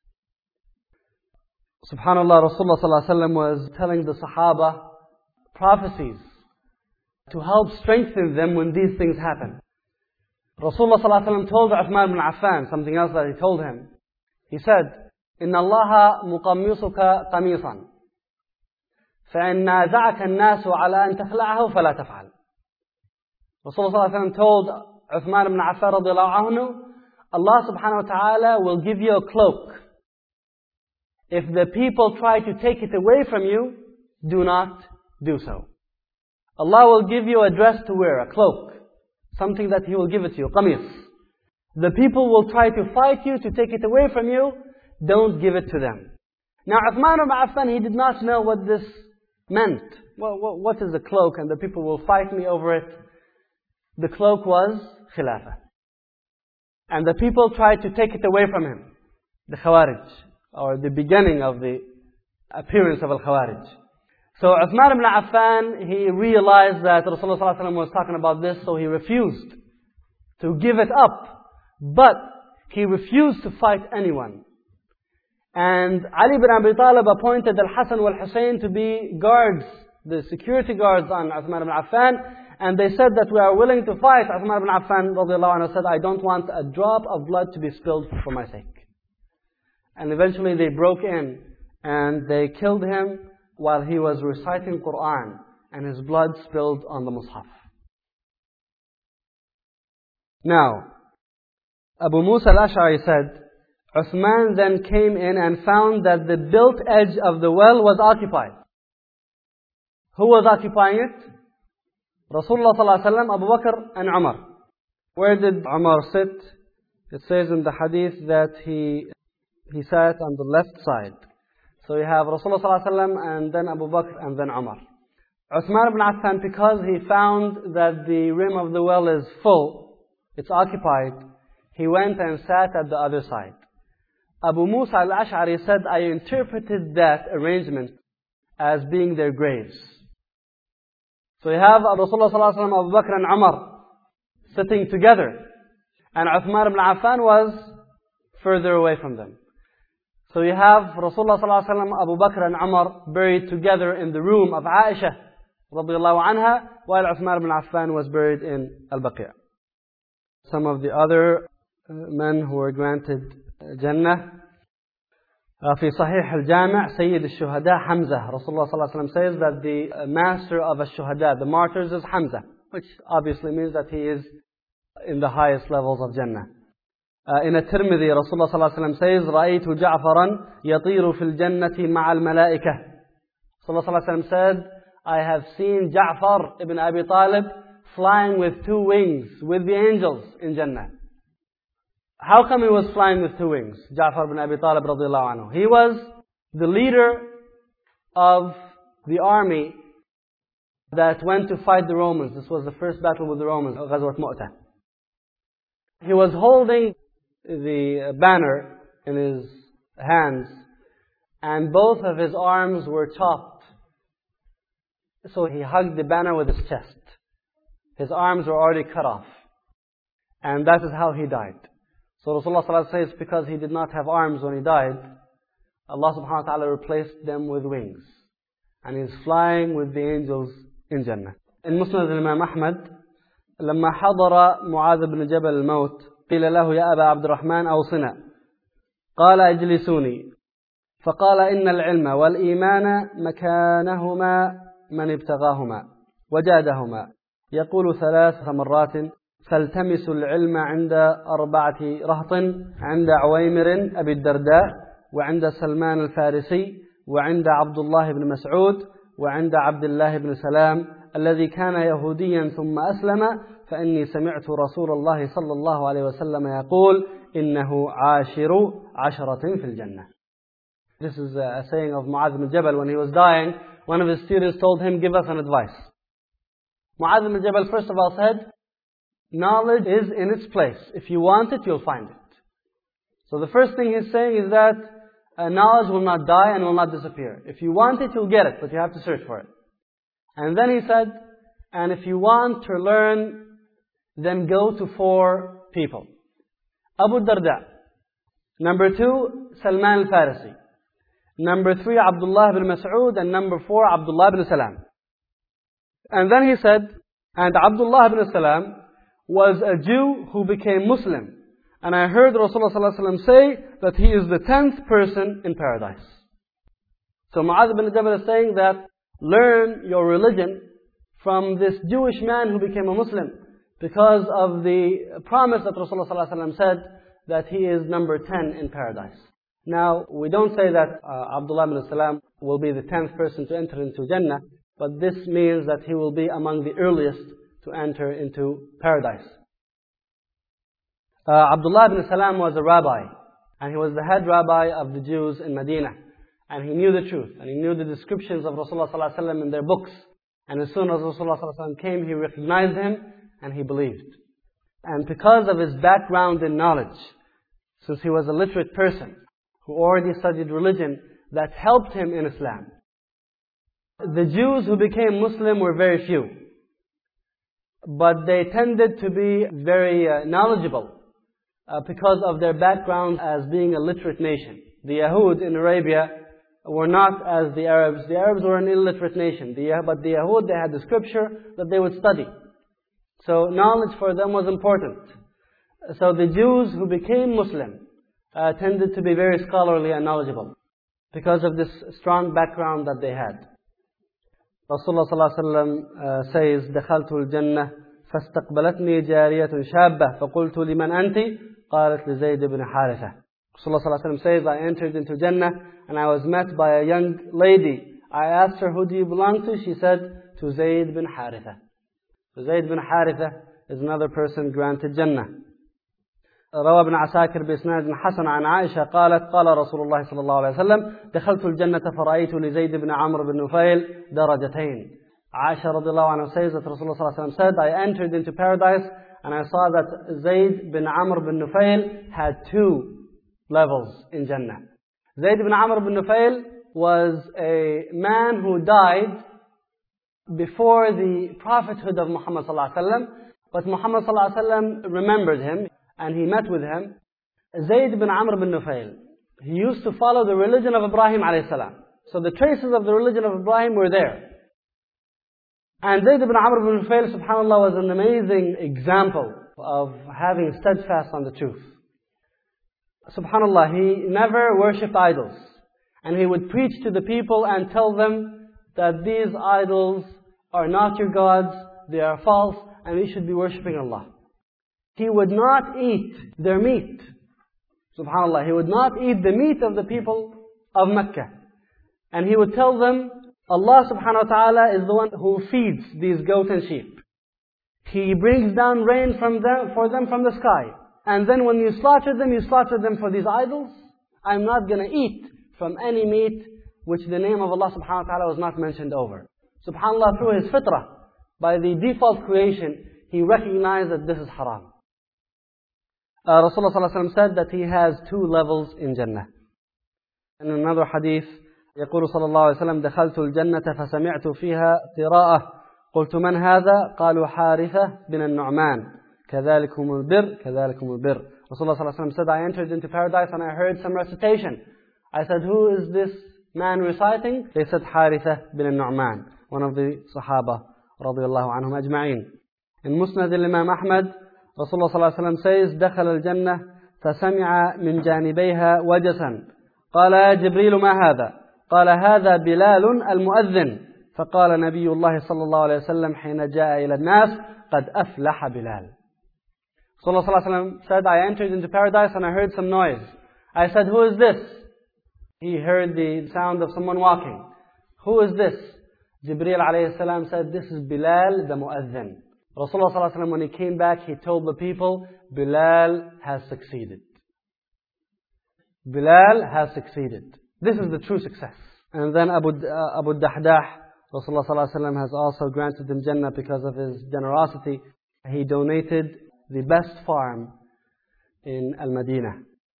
Subhanallah, Rasulullah sallallahu alaihi wasallam was telling the Sahaba prophecies to help strengthen them when these things happen. Rasulullah sallallahu alaihi wasallam told Uthman ibn Affan something else that he told him. He said, إن الله مقمصك قميصا فإن نازعك الناس على أن تخلعه فلا تفعل. Rasulullah sallallahu alaihi wasallam told Uthman ibn Affan radiallahu anhu, Allah subhanahu wa ta'ala will give you a cloak. If the people try to take it away from you, do not do so. Allah will give you a dress to wear, a cloak. Something that He will give it to you, qamis. The people will try to fight you to take it away from you. Don't give it to them. Now Uthman ibn Affan, he did not know what this meant. Well, what is a cloak? And the people will fight me over it. The cloak was khilafah. And the people tried to take it away from him. The Khawarij, or the beginning of the appearance of Al-Khawarij. So Uthman ibn Affan, he realized that Rasulullah sallallahu alaihi wasallam was talking about this, so he refused to give it up. But he refused to fight anyone. And Ali ibn Abi Talib appointed Al-Hasan wal-Hussein to be guards, the security guards on Uthman ibn Affan. And they said that we are willing to fight. Uthman ibn Affan radiallahu anhu said, I don't want a drop of blood to be spilled for my sake. And eventually they broke in and they killed him while he was reciting Quran, and his blood spilled on the Mus'haf. Now, Abu Musa al-Ash'ari said, Uthman then came in and found that the built edge of the well was occupied. Who was occupying it? Rasulullah sallallahu alaihi wasallam, Abu Bakr and Umar. Where did Umar sit? It says in the hadith that he he sat on the left side. So you have Rasulullah sallallahu alaihi wasallam and then Abu Bakr and then Umar. Uthman ibn Affan, because he found that the rim of the well is full, it's occupied, he went and sat at the other side. Abu Musa al-Ash'ari said, I interpreted that arrangement as being their graves. So you have Rasulullah sallallahu alaihi wasallam, Abu Bakr and Umar sitting together. And Uthman ibn Affan was further away from them. So you have Rasulullah sallallahu alaihi wasallam, Abu Bakr and Umar buried together in the room of Aisha radiallahu anha, while Uthman ibn Affan was buried in Al-Baqi'. Some of the other men who were granted Jannah. في صحيح الجامع سيد الشهداء حمزة. Rasulullah sallallahu alaihi wasallam says that the master of الشهداء, the martyrs, is Hamza, which obviously means that he is in the highest levels of Jannah. Uh, in الترمذي, Rasulullah sallallahu alaihi wasallam says, رأيت جعفرا يطير في الجنة مع الملائكة. Rasulullah sallallahu alaihi wasallam said, I have seen Ja'far ibn Abi Talib flying with two wings with the angels in Jannah. How come he was flying with two wings? Ja'far ibn Abi Talib radiallahu anhu. He was the leader of the army that went to fight the Romans. This was the first battle with the Romans, Ghazwat Mu'tah. He was holding the banner in his hands, and both of his arms were chopped. So he hugged the banner with his chest. His arms were already cut off. And that is how he died. So Rasulullah sallallahu alaihi wasallam says because he did not have arms when he died, Allah subhanahu wa ta'ala replaced them with wings. And he's flying with the angels in Jannah. In Musnad al-Imam Ahmad, لما حضر معاذ بن جبل الموت قيل له يا أبا عبد الرحمن أوصنا قال اجلسوني فقال إن العلم والإيمان مكانهما من ابتغاهما وجادهما يقول ثلاث مرات فالتمس العلم عند أربعة رهط عند عويمر أبي الدرداء وعند سلمان الفارسي وعند عبد الله بن مسعود وعند عبد الله بن سلام الذي كان يهوديا ثم أسلم فإني سمعت رسول الله صلى الله عليه وسلم يقول إنه عاشر عشرة في الجنة. This is a saying of Mu'adh ibn Jabal. When he was dying, one of his students told him, give us an advice. Mu'adh ibn Jabal first of all said, knowledge is in its place. If you want it, you'll find it. So the first thing he's saying is that uh, knowledge will not die and will not disappear. If you want it, you'll get it, but you have to search for it. And then he said, and if you want to learn, then go to four people. Abu Darda. Number two, Salman al-Farisi. Number three, Abdullah ibn Mas'ud. And number four, Abdullah ibn Salam. And then he said, and Abdullah ibn Salam was a Jew who became Muslim. And I heard Rasulullah sallallahu alaihi wasallam say that he is the tenth person in paradise. So Mu'adh ibn Jabal is saying that learn your religion from this Jewish man who became a Muslim, because of the promise that Rasulullah sallallahu alaihi wasallam said that he is number ten in paradise. Now, we don't say that uh, Abdullah ibn Salam will be the tenth person to enter into Jannah, but this means that he will be among the earliest to enter into paradise. Uh, Abdullah ibn Salam was a rabbi, and he was the head rabbi of the Jews in Medina. And he knew the truth, and he knew the descriptions of Rasulullah sallallahu alaihi wasallam in their books. And as soon as Rasulullah sallallahu alaihi wasallam came, he recognized him, and he believed. And because of his background in knowledge, since he was a literate person, who already studied religion, that helped him in Islam. The Jews who became Muslim were very few. But they tended to be very uh, knowledgeable uh, because of their background as being a literate nation. The Yahud in Arabia were not as the Arabs. The Arabs were an illiterate nation. The, but the Yahud, they had the scripture that they would study. So knowledge for them was important. So the Jews who became Muslim uh, tended to be very scholarly and knowledgeable because of this strong background that they had. Rasulullah sallallahu alaihi wasallam uh, says, دخلت الجنة فاستقبلتني جارية شابة فقلت لمن أنت؟ قالت لزيد بن حارثة. Rasulullah sallallahu alaihi wasallam says, I entered into Jannah and I was met by a young lady. I asked her, who do you belong to? She said, to Zayd bin Haritha. So Zayd bin Haritha is another person granted Jannah. روى ابن عساكر بإسناد حسن عن عائشة قالت قال رسول الله صلى الله عليه وسلم دخلت الجنة فرأيت لزيد بن عمرو بن نفيل درجتين. Aisha radiallahu anha says that Rasulullah sallallahu alaihi wasallam said, I entered into paradise and I saw that Zayd bin Amr bin Nufail had two levels in Jannah. Zayd bin Amr bin Nufail was a man who died before the prophethood of Muhammad sallallahu alaihi wasallam, but Muhammad sallallahu alaihi wasallam remembered him and he met with him. Zayd bin Amr bin Nufail, he used to follow the religion of Ibrahim alayhi salam. So the traces of the religion of Ibrahim were there. And Zayd bin Amr bin Nufail, subhanAllah, was an amazing example of having steadfast on the truth. Subhanallah, he never worshipped idols. And he would preach to the people and tell them that these idols are not your gods, they are false, and we should be worshipping Allah. He would not eat their meat. Subhanallah, he would not eat the meat of the people of Mecca. And he would tell them, Allah subhanahu wa ta'ala is the one who feeds these goats and sheep. He brings down rain from them, for them from the sky. And then when you slaughter them, you slaughter them for these idols. I'm not going to eat from any meat which the name of Allah subhanahu wa ta'ala was not mentioned over. SubhanAllah, through his fitrah, by the default creation, he recognized that this is haram. Uh, Rasulullah sallallahu alaihi wasallam said that he has two levels in Jannah. In another hadith, يقول صلى الله عليه وسلم دخلت الجنة فسمعت فيها قراءة قلت من هذا؟ قالوا حارثة بن النعمان كذلكم البر كذلكم البر. Rasulullah sallallahu alaihi wasallam said, I entered into paradise and I heard some recitation. I said, who is this man reciting? They said, Haritha bin al-Nu'man, one of the Sahaba radiyallahu anhum ajma'in. In Musnad al-Imam Ahmad, Rasulullah sallallahu alaihi wasallam says, دخل الجنة فسمع من جانبيها وجسا قال يا جبريل ما هذا؟ قال هذا بلال المؤذن. فقال نبي الله صلى الله عليه وسلم حين جاء إلى الناس قد أفلح بلال. Rasulullah sallallahu alaihi wasallam said, I entered into paradise and I heard some noise. I said, who is this? He heard the sound of someone walking. Who is this? Jibreel alayhi salam said, this is Bilal the Mu'adhin. Rasulullah sallallahu alaihi wasallam, when he came back, he told the people, Bilal has succeeded. Bilal has succeeded. This is the true success. And then Abu, uh, Abu Dahdah, Rasulullah sallallahu alaihi wasallam has also granted him Jannah because of his generosity. He donated the best farm in Al-Madinah.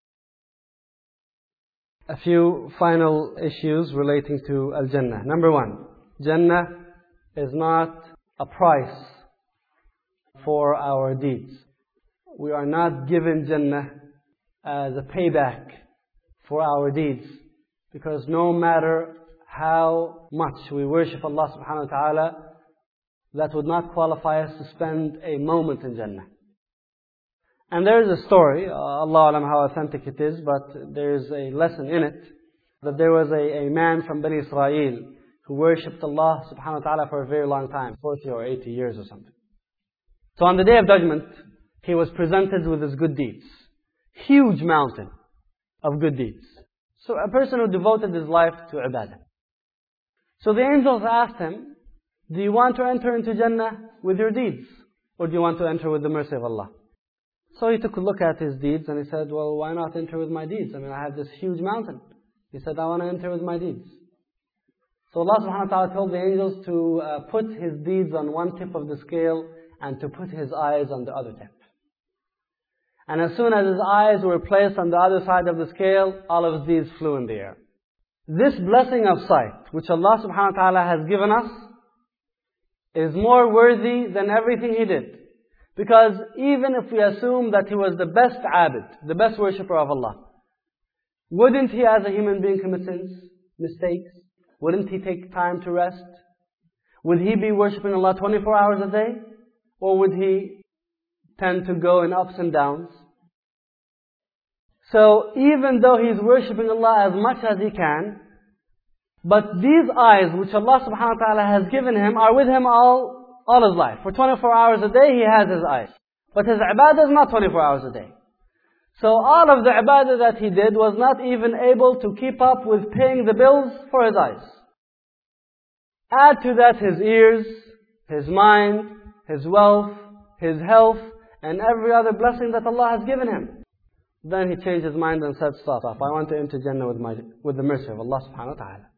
A few final issues relating to Al-Jannah. Number one, Jannah is not a price for our deeds. We are not given Jannah as a payback for our deeds. Because no matter how much we worship Allah subhanahu wa ta'ala, that would not qualify us to spend a moment in Jannah. And there is a story, uh, Allah alam how authentic it is, but there is a lesson in it, that there was a, a man from Bani Israel who worshipped Allah subhanahu wa ta'ala for a very long time, forty or eighty years or something. So on the Day of Judgment, he was presented with his good deeds. Huge mountain of good deeds. So a person who devoted his life to ibadah. So the angels asked him, do you want to enter into Jannah with your deeds? Or do you want to enter with the mercy of Allah? So he took a look at his deeds and he said, well, why not enter with my deeds? I mean, I have this huge mountain. He said, I want to enter with my deeds. So Allah subhanahu wa ta'ala told the angels to uh, put his deeds on one tip of the scale and to put his eyes on the other tip. And as soon as his eyes were placed on the other side of the scale, all of his deeds flew in the air. This blessing of sight, which Allah subhanahu wa ta'ala has given us, is more worthy than everything he did. Because even if we assume that he was the best abid, the best worshipper of Allah, wouldn't he as a human being commit sins, mistakes? Wouldn't he take time to rest? Would he be worshipping Allah twenty-four hours a day? Or would he tend to go in ups and downs? So even though he's worshipping Allah as much as he can, but these eyes which Allah subhanahu wa ta'ala has given him are with him all all his life. For twenty-four hours a day he has his eyes. But his ibadah is not twenty-four hours a day. So all of the ibadah that he did was not even able to keep up with paying the bills for his eyes. Add to that his ears, his mind, his wealth, his health, and every other blessing that Allah has given him. Then he changed his mind and said, stop, stop. I want to enter Jannah with, my, with the mercy of Allah subhanahu wa ta'ala.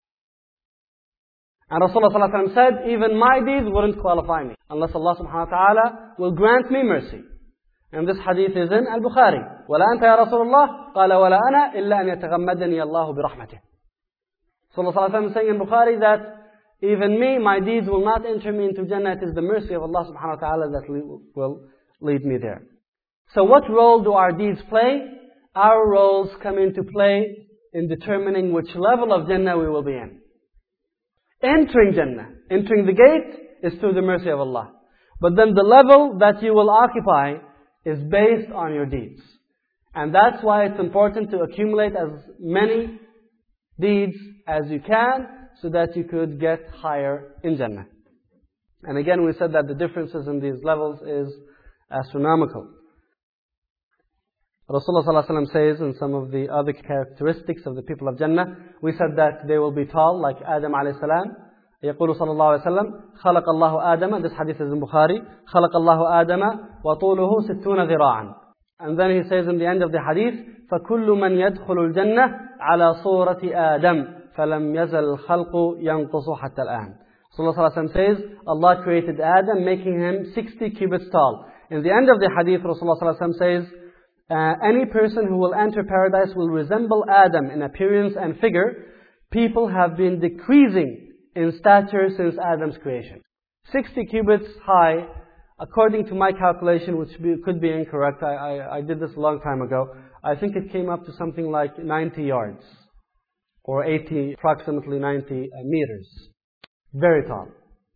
And Rasulullah sallallahu alaihi wasallam said, even my deeds wouldn't qualify me, unless Allah subhanahu wa ta'ala will grant me mercy. And this hadith is in Al-Bukhari. وَلَا أَنْتَ يَا رَسُولُ اللَّهِ قَالَ وَلَا أَنَا إِلَّا أَنْ يَتَغَمَّدَنِيَ اللَّهُ بِرَحْمَتِهِ. Rasulullah sallallahu alaihi wasallam is saying in Bukhari that even me, my deeds will not enter me into Jannah. It is the mercy of Allah subhanahu wa ta'ala that will lead me there. So what role do our deeds play? Our roles come into play in determining which level of Jannah we will be in. Entering Jannah, entering the gate is through the mercy of Allah. But then the level that you will occupy is based on your deeds. And that's why it's important to accumulate as many deeds as you can so that you could get higher in Jannah. And again, we said that the differences in these levels is astronomical. Rasulullah sallallahu alaihi wasallam says in some of the other characteristics of the people of Jannah, we said that they will be tall like Adam alayhi salam. يقول صلى الله عليه وسلم خلق الله آدم, this hadith is in Bukhari, خلق الله آدم وطوله ستون ذراعا. And then he says in the end of the hadith, فكل من يدخل الجنة على صورة آدم فلم يزل الخلق ينقص حتى الآن. Rasulullah sallallahu alaihi wasallam says, Allah created Adam making him sixty cubits tall. In the end of the hadith, Rasulullah sallallahu alaihi wasallam says, Uh, any person who will enter paradise will resemble Adam in appearance and figure. People have been decreasing in stature since Adam's creation. sixty cubits high According to my calculation, which be, could be incorrect, I, I, I did this a long time ago, I think it came up to something like ninety yards, or eighty, approximately ninety uh, meters. Very tall.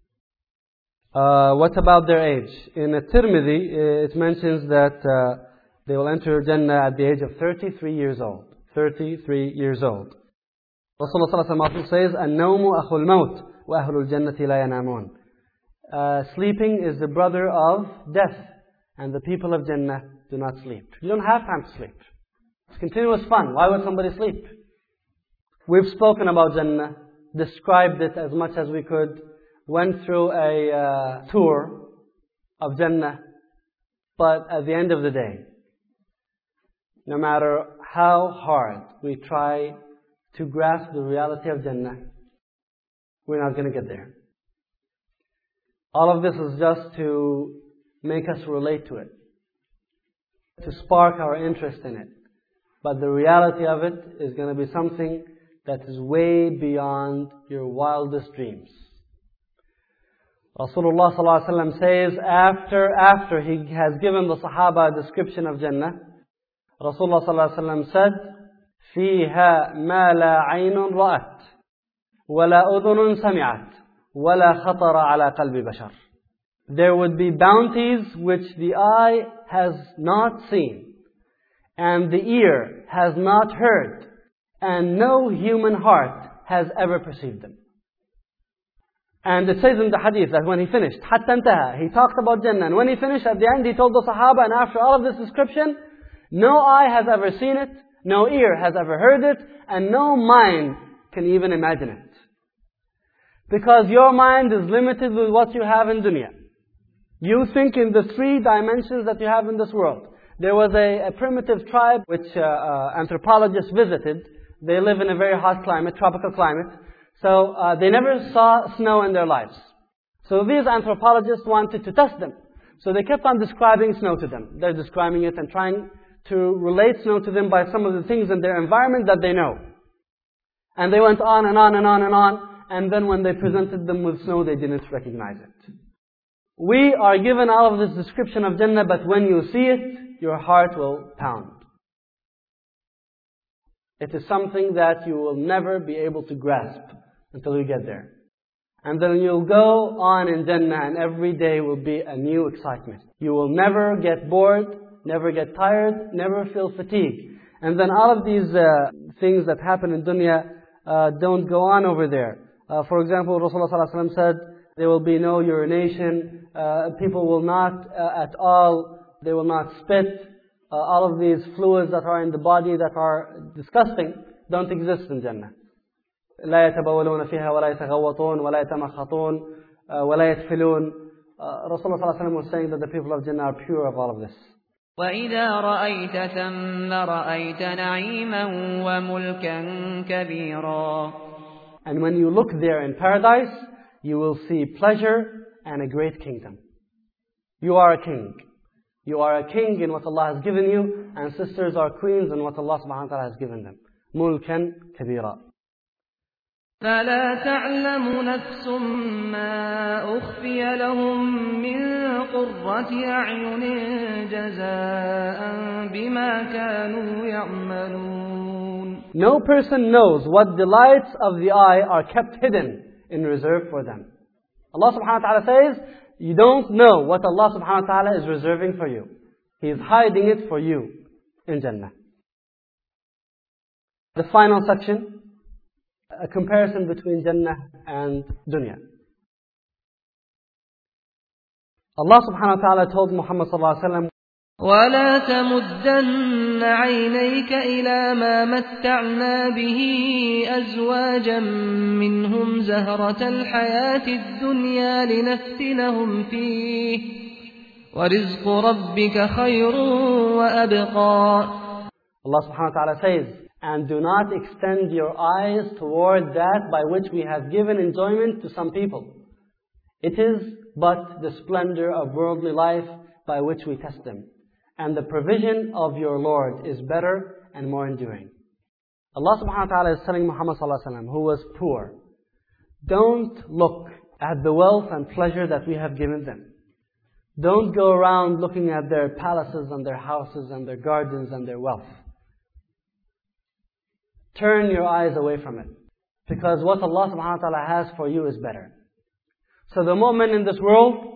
Uh, what about their age? In At-Tirmidhi, it mentions that uh, they will enter Jannah at the age of thirty-three years old. thirty-three years old. Rasulullah sallallahu alaihi wasallam says, "An-nawmu akhul maut, wa ahlul jannati la yanamun." Uh, sleeping is the brother of death, and the people of Jannah do not sleep. You don't have time to sleep. It's continuous fun. Why would somebody sleep? We've spoken about Jannah, described it as much as we could, went through a uh, tour of Jannah, but at the end of the day, no matter how hard we try to grasp the reality of Jannah, we're not going to get there. All of this is just to make us relate to it, to spark our interest in it. But the reality of it is going to be something that is way beyond your wildest dreams. Rasulullah sallallahu alaihi wasallam says, after, after he has given the Sahaba a description of Jannah, Rasulullah sallallahu alaihi wasallam said, فِيهَا مَا لَا عَيْنٌ رَأَتْ وَلَا أُذُنٌ سَمِعَتْ وَلَا خَطَرَ عَلَى قَلْبِ بَشَرٍ. There would be bounties which the eye has not seen, and the ear has not heard, and no human heart has ever perceived them. And it says in the hadith that when he finished, حَتَّى انْتَهَى, he talked about Jannah, and when he finished, at the end he told the Sahaba, and after all of this description, no eye has ever seen it, no ear has ever heard it, and no mind can even imagine it. Because your mind is limited with what you have in dunya. You think in the three dimensions that you have in this world. There was a, a primitive tribe which uh, uh, anthropologists visited. They live in a very hot climate, tropical climate. So uh, they never saw snow in their lives. So these anthropologists wanted to test them. So they kept on describing snow to them. They're describing it and trying to relate snow to them by some of the things in their environment that they know. And they went on and on and on and on. And then when they presented them with snow, they didn't recognize it. We are given all of this description of Jannah, but when you see it, your heart will pound. It is something that you will never be able to grasp until you get there. And then you'll go on in Jannah, and every day will be a new excitement. You will never get bored, never get tired, never feel fatigue. And then all of these uh, things that happen in dunya uh, don't go on over there. Uh, for example, Rasulullah sallallahu alaihi wasallam said, there will be no urination, uh, people will not uh, at all, they will not spit. Uh, all of these fluids that are in the body that are disgusting don't exist in Jannah. لا يتبولون فيها ولا يتغوطون ولا يتمخطون ولا يتفلون. Rasulullah sallallahu alaihi wasallam was saying that the people of Jannah are pure of all of this. وَإِذَا رَأَيْتَ ثَمَّ رَأَيْتَ نَعِيمًا وَمُلْكًا كَبِيرًا. And when you look there in paradise, you will see pleasure and a great kingdom. You are a king. You are a king in what Allah has given you, and sisters are queens in what Allah subhanahu wa ta'ala has given them. مُلْكًا كَبِيرًا. فَلَا تَعْلَمُ نَفْسٌ مَا أُخْفِيَ لَهُم مِّن قُرَّةِ أَعْيُنٍ جَزَاءً بِمَا كَانُوا يَعْمَلُونَ. No person knows what delights of the eye are kept hidden in reserve for them. Allah subhanahu wa ta'ala says, you don't know what Allah subhanahu wa ta'ala is reserving for you. He is hiding it for you in Jannah. The final section, a comparison between Jannah and dunya. Allah subhanahu wa ta'ala told Muhammad sallallahu alaihi wasallam, وَلَا تَمُدَّنَّ عَيْنَيْكَ إِلَى مَا مَتَّعْنَا بِهِ أَزْوَاجًا مِّنْهُمْ زَهْرَةَ الْحَيَاةِ الدُّنْيَا لِنَفْتِنَهُمْ فِيهِ وَرِزْقُ رَبِّكَ خَيْرٌ وَأَبْقَى. Allah subhanahu wa ta'ala says, and do not extend your eyes toward that by which we have given enjoyment to some people. It is but the splendor of worldly life by which we test them. And the provision of your Lord is better and more enduring. Allah subhanahu wa ta'ala is telling Muhammad sallallahu alaihi wasallam, who was poor, don't look at the wealth and pleasure that we have given them. Don't go around looking at their palaces and their houses and their gardens and their wealth. Turn your eyes away from it. Because what Allah subhanahu wa ta'ala has for you is better. So the mu'min in this world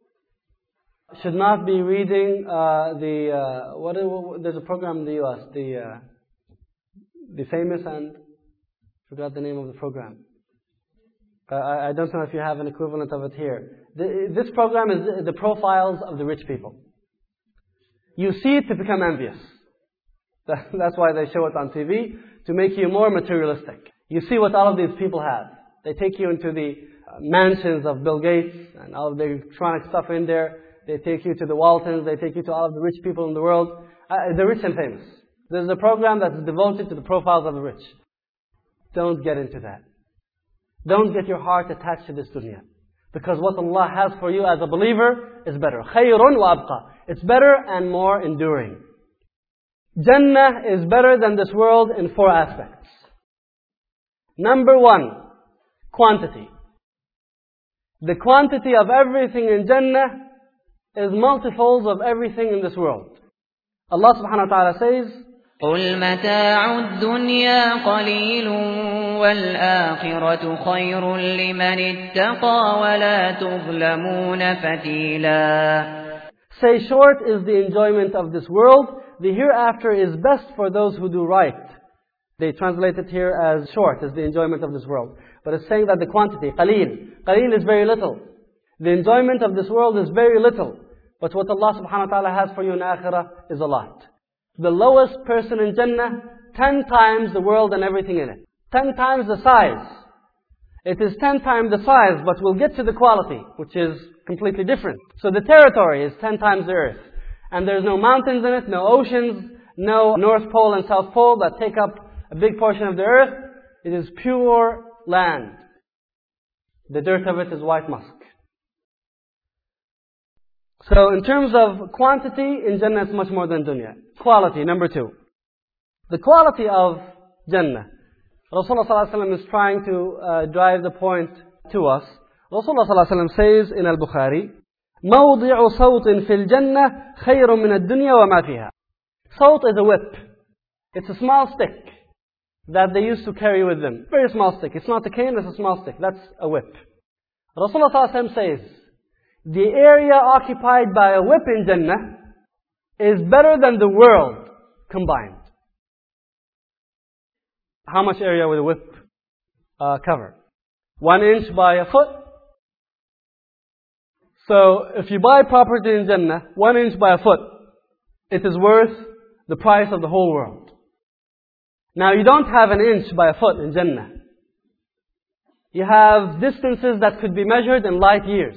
should not be reading uh, the, uh, what, what, there's a program in the U S, the, uh, the famous and, forgot the name of the program. Uh, I, I don't know if you have an equivalent of it here. The, this program is the, the profiles of the rich people. You see it to become envious. That, that's why they show it on T V, to make you more materialistic. You see what all of these people have. They take you into the uh, mansions of Bill Gates and all of the electronic stuff in there. They take you to the Waltons. They take you to all of the rich people in the world. Uh, the rich and famous. There's a program that's devoted to the profiles of the rich. Don't get into that. Don't get your heart attached to this dunya. Because what Allah has for you as a believer is better. خَيْرٌ وَأَبْقَى. It's better and more enduring. Jannah is better than this world in four aspects. Number one, quantity. The quantity of everything in Jannah is multiples of everything in this world. Allah subhanahu wa ta'ala says, قُلْ مَتَاعُ الدُّنْيَا قَلِيلٌ وَالْآخِرَةُ خَيْرٌ لِمَنِ اتَّقَى وَلَا تُظْلَمُونَ فَتِيلًا. Say, short is the enjoyment of this world. The hereafter is best for those who do right. They translate it here as short, is the enjoyment of this world. But it's saying that the quantity, qaleel. Qaleel is very little. The enjoyment of this world is very little. But what Allah subhanahu wa ta'ala has for you in akhirah is a lot. The lowest person in Jannah, ten times the world and everything in it. Ten times the size. It is ten times the size, but we'll get to the quality, which is completely different. So the territory is ten times the earth. And there's no mountains in it, no oceans, no North Pole and South Pole that take up a big portion of the earth. It is pure land. The dirt of it is white musk. So in terms of quantity, in Jannah it's much more than dunya. Quality, number two. The quality of Jannah. Rasulullah sallallahu alaihi wasallam is trying to uh, drive the point to us. Rasulullah sallallahu alaihi wasallam says in Al-Bukhari, موضع صوت في الجنة خير من الدنيا وما فيها. Sawt is a whip. It's a small stick that they used to carry with them. Very small stick. It's not a cane, it's a small stick. That's a whip. Rasulullah sallallahu alaihi wasallam says, the area occupied by a whip in Jannah is better than the world combined. How much area will a whip uh, cover? One inch by a foot. So if you buy property in Jannah, one inch by a foot, it is worth the price of the whole world. Now you don't have an inch by a foot in Jannah. You have distances that could be measured in light years.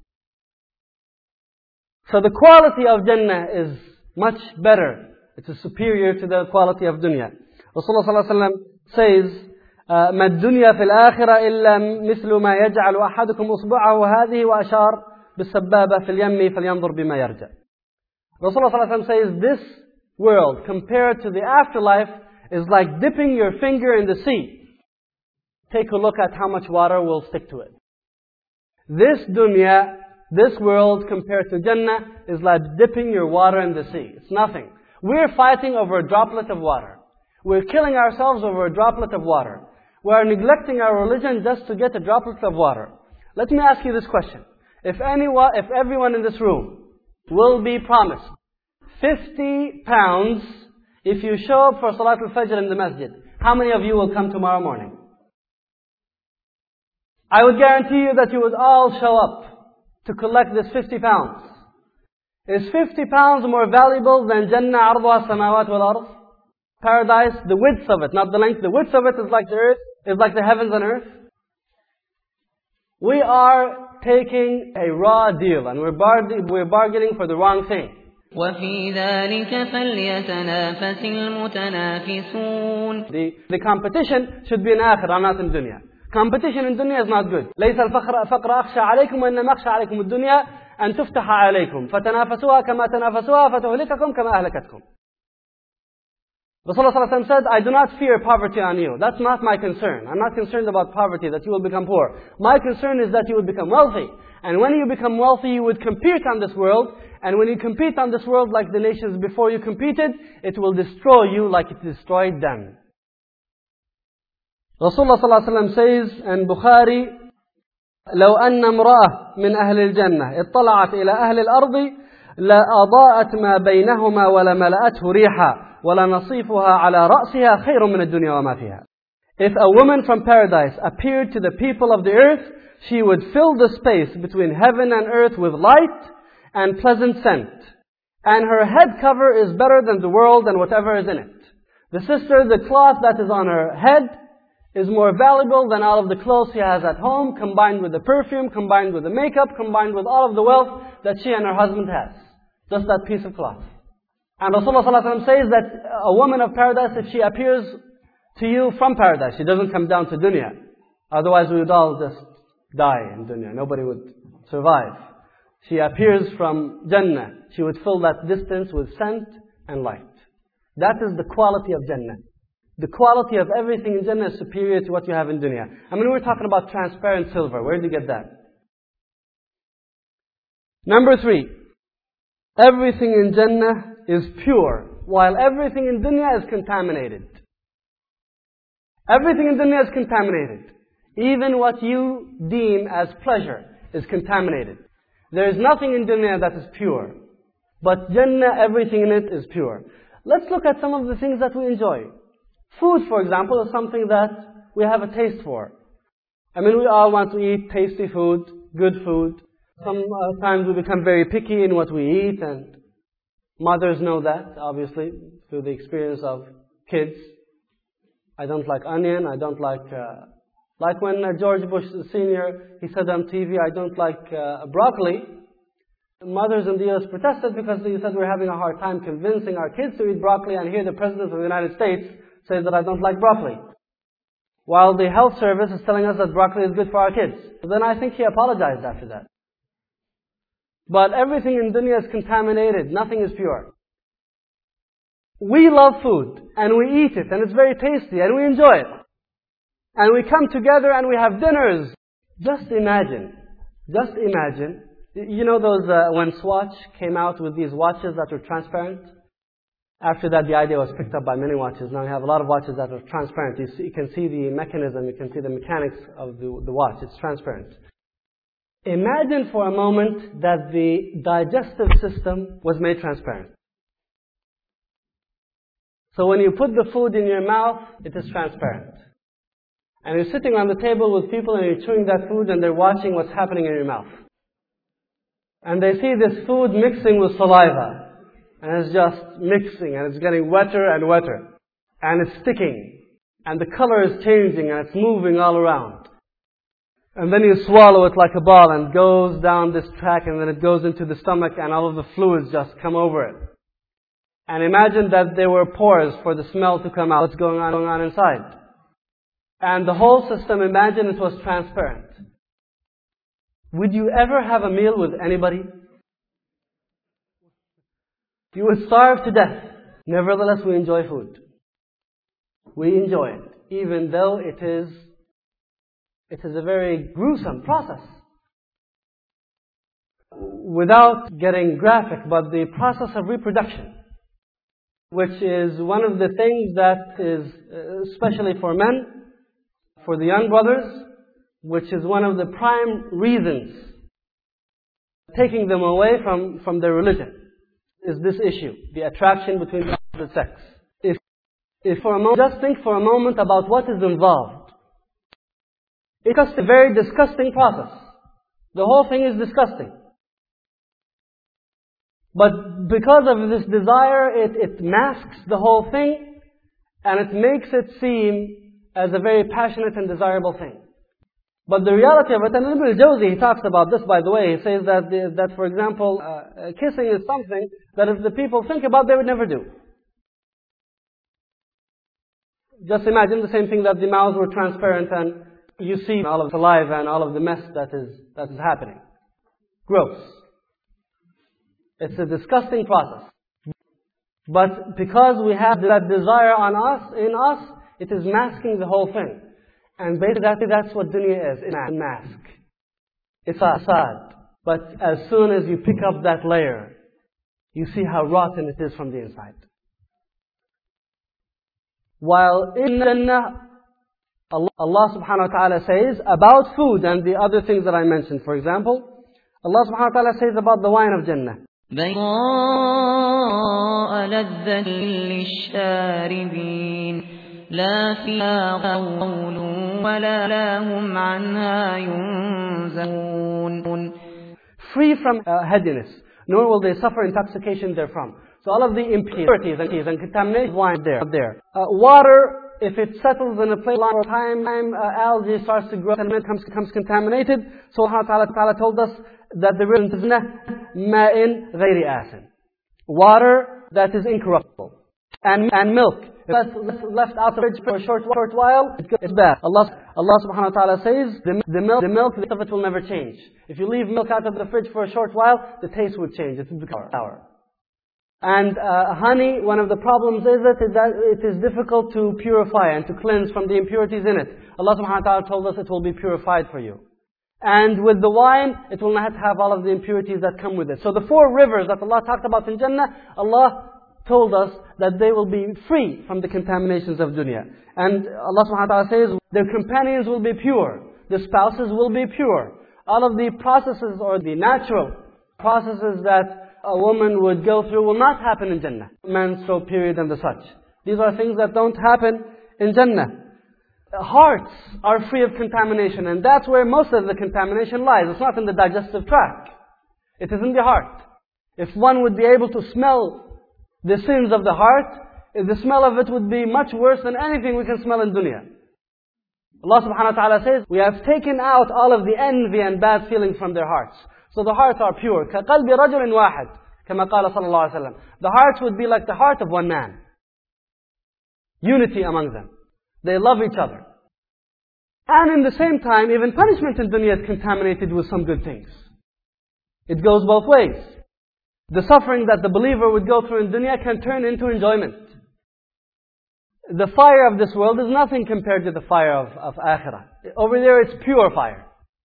So the quality of Jannah is much better. It is superior to the quality of dunya. Rasulullah sallallahu alaihi wasallam says, ما الدنيا في الآخرة إلا مثل ما يجعل أحدكم أصبعه هذه وأشار بالسبابة في اليم فلينظر بما يرجع. Rasulullah sallallahu alaihi wasallam says, this world compared to the afterlife is like dipping your finger in the sea. Take a look at how much water will stick to it. This dunya, this world compared to Jannah is like dipping your water in the sea. It's nothing. We're fighting over a droplet of water. We're killing ourselves over a droplet of water. We are neglecting our religion just to get a droplet of water. Let me ask you this question. If anyone, if everyone in this room will be promised fifty pounds if you show up for Salatul Fajr in the masjid, how many of you will come tomorrow morning? I would guarantee you that you would all show up to collect this fifty pounds. Is fifty pounds more valuable than Jannah arduha samawat wal ard? Paradise, the width of it, not the length. The width of it is like the earth, is like the heavens and earth. We are taking a raw deal and we're, bar- we're bargaining for the wrong thing. وَفِي ذَلِكَ فَلْيَتَنَافَسِ الْمُتَنَافِسُونَ. The, the competition should be in akhirah, not in dunya. Competition in dunya is not good. ليس الفقر فقر أخشى عليكم وإنما أخشى عليكم الدنيا أن تفتح عليكم فتنافسوها كما تنافسوها فتهلككم كما أهلكتكم. Rasulullah sallallahu alaihi wasallam said, I do not fear poverty on you. That's not my concern. I'm not concerned about poverty, that you will become poor. My concern is that you will become wealthy. And when you become wealthy, you would compete on this world. And when you compete on this world like the nations before you competed, it will destroy you like it destroyed them. Rasulullah sallallahu alaihi wasallam says in Bukhari, لو أن امرأة من أهل الجنة اطلعت إلى أهل الأرض لأضاءت ما بينهما ولملأته ريحا ولنصيفها على رأسها خير من الدنيا وما فيها. If a woman from paradise appeared to the people of the earth, she would fill the space between heaven and earth with light and pleasant scent. And her head cover is better than the world and whatever is in it. The sister, the cloth that is on her head is more valuable than all of the clothes she has at home, combined with the perfume, combined with the makeup, combined with all of the wealth that she and her husband has. Just that piece of cloth. And Rasulullah sallallahu alaihi wasallam says that a woman of paradise, if she appears to you from paradise, she doesn't come down to dunya. Otherwise we would all just die in dunya. Nobody would survive. She appears from Jannah. She would fill that distance with scent and light. That is the quality of Jannah. The quality of everything in Jannah is superior to what you have in dunya. I mean, we're talking about transparent silver. Where did you get that? Number three. Everything in Jannah is pure, while everything in dunya is contaminated. Everything in dunya is contaminated. Even what you deem as pleasure is contaminated. There is nothing in dunya that is pure. But Jannah, everything in it is pure. Let's look at some of the things that we enjoy. Food, for example, is something that we have a taste for. I mean, we all want to eat tasty food, good food. Sometimes we become very picky in what we eat, and mothers know that, obviously, through the experience of kids. I don't like onion, I don't like... Uh, like when uh, George Bush Senior, he said on T V, I don't like uh, broccoli. Mothers in the U S protested because they said we're having a hard time convincing our kids to eat broccoli, and here the President of the United States says that I don't like broccoli. While the health service is telling us that broccoli is good for our kids. So then I think he apologized after that. But everything in dunya is contaminated. Nothing is pure. We love food, and we eat it, and it's very tasty, and we enjoy it. And we come together and we have dinners. Just imagine, just imagine, you know those, uh, when Swatch came out with these watches that were transparent? After that, the idea was picked up by many watches. Now you have a lot of watches that are transparent. You, see, you can see the mechanism, you can see the mechanics of the, the watch. It's transparent. Imagine for a moment that the digestive system was made transparent. So when you put the food in your mouth, it is transparent. And you're sitting on the table with people and you're chewing that food and they're watching what's happening in your mouth. And they see this food mixing with saliva. And it's just mixing and it's getting wetter and wetter. And it's sticking. And the color is changing and it's moving all around. And then you swallow it like a ball and it goes down this track and then it goes into the stomach and all of the fluids just come over it. And imagine that there were pores for the smell to come out. What's going on, going on inside? And the whole system, imagine it was transparent. Would you ever have a meal with anybody? You would starve to death. Nevertheless, we enjoy food. We enjoy it, even though it is, it is a very gruesome process. Without getting graphic, but the process of reproduction, which is one of the things that is, especially for men, for the young brothers, which is one of the prime reasons taking them away from, from their religion, is this issue, the attraction between the opposite sex. If, if for a moment, just think for a moment about what is involved. It's a very disgusting process. The whole thing is disgusting. But because of this desire, it, it masks the whole thing, and it makes it seem as a very passionate and desirable thing. But the reality of it, and Ibn al-Jawzi, he talks about this, by the way, he says that, the, that for example, uh, kissing is something that if the people think about, they would never do. Just imagine the same thing, that the mouths were transparent and you see all of the saliva and all of the mess that is, that is happening. Gross. It's a disgusting process. But because we have that desire on us, in us, it is masking the whole thing. And basically that's what dunya is. It's a mask. It's a facade. But as soon as you pick up that layer, you see how rotten it is from the inside. While in Jannah, Allah subhanahu wa ta'ala says about food and the other things that I mentioned. For example, Allah subhanahu wa ta'ala says about the wine of Jannah. بيضاء لذة للشاربين لا فيها غول ولا هم عنها ينزفون. Free from uh, headiness, nor will they suffer intoxication therefrom. So all of the impurities and contaminated wine there. there. Uh, water, if it settles in a place for time, time uh, algae starts to grow and it becomes, becomes contaminated. So Allah Ta'ala told us that the river is ma'in ghayri asin. Water that is incorruptible. And, and milk. If that's left out of the fridge for a short, short while, it's bad. Allah, Allah subhanahu wa ta'ala says, the, the milk, the milk of it will never change. If you leave milk out of the fridge for a short while, the taste would change. It would become sour. And uh, honey, one of the problems is that it, that it is difficult to purify and to cleanse from the impurities in it. Allah subhanahu wa ta'ala told us it will be purified for you. And with the wine, it will not have all of the impurities that come with it. So the four rivers that Allah talked about in Jannah, Allah told us that they will be free from the contaminations of dunya. And Allah subhanahu wa ta'ala says, their companions will be pure. The spouses will be pure. All of the processes or the natural processes that a woman would go through will not happen in Jannah. Menstrual period and the such. These are things that don't happen in Jannah. Hearts are free of contamination, and that's where most of the contamination lies. It's not in the digestive tract. It is in the heart. If one would be able to smell the sins of the heart, the smell of it would be much worse than anything we can smell in dunya. Allah subhanahu wa ta'ala says, we have taken out all of the envy and bad feelings from their hearts. So the hearts are pure. كَقَلْبِ رَجُلٍ وَاحِدٍ كَمَا قَالَ صلى الله عليه وسلم. The hearts would be like the heart of one man. Unity among them. They love each other. And in the same time, even punishment in dunya is contaminated with some good things. It goes both ways. The suffering that the believer would go through in dunya can turn into enjoyment. The fire of this world is nothing compared to the fire of, of akhirah. Over there it's pure fire.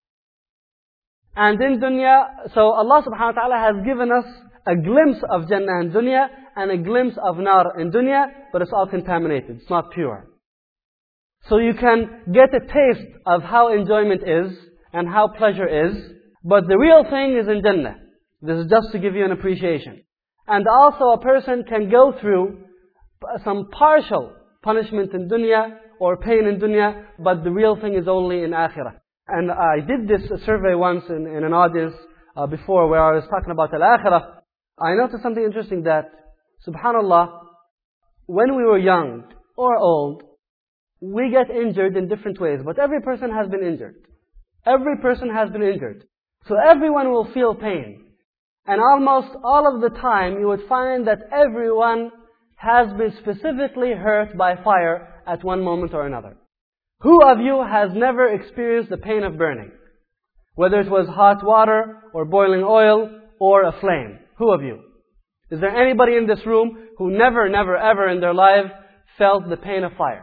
And in dunya, so Allah subhanahu wa ta'ala has given us a glimpse of Jannah in dunya and a glimpse of Nar in dunya, but it's all contaminated. It's not pure. So you can get a taste of how enjoyment is and how pleasure is, but the real thing is in Jannah. This is just to give you an appreciation. And also a person can go through some partial punishment in dunya or pain in dunya, but the real thing is only in akhirah. And I did this survey once in, in an audience uh, before where I was talking about al-akhirah. I noticed something interesting that, subhanallah, when we were young or old, we get injured in different ways, but every person has been injured. Every person has been injured. So everyone will feel pain. And almost all of the time you would find that everyone has been specifically hurt by fire at one moment or another. Who of you has never experienced the pain of burning? Whether it was hot water or boiling oil or a flame. Who of you? Is there anybody in this room who never, never, ever in their life felt the pain of fire?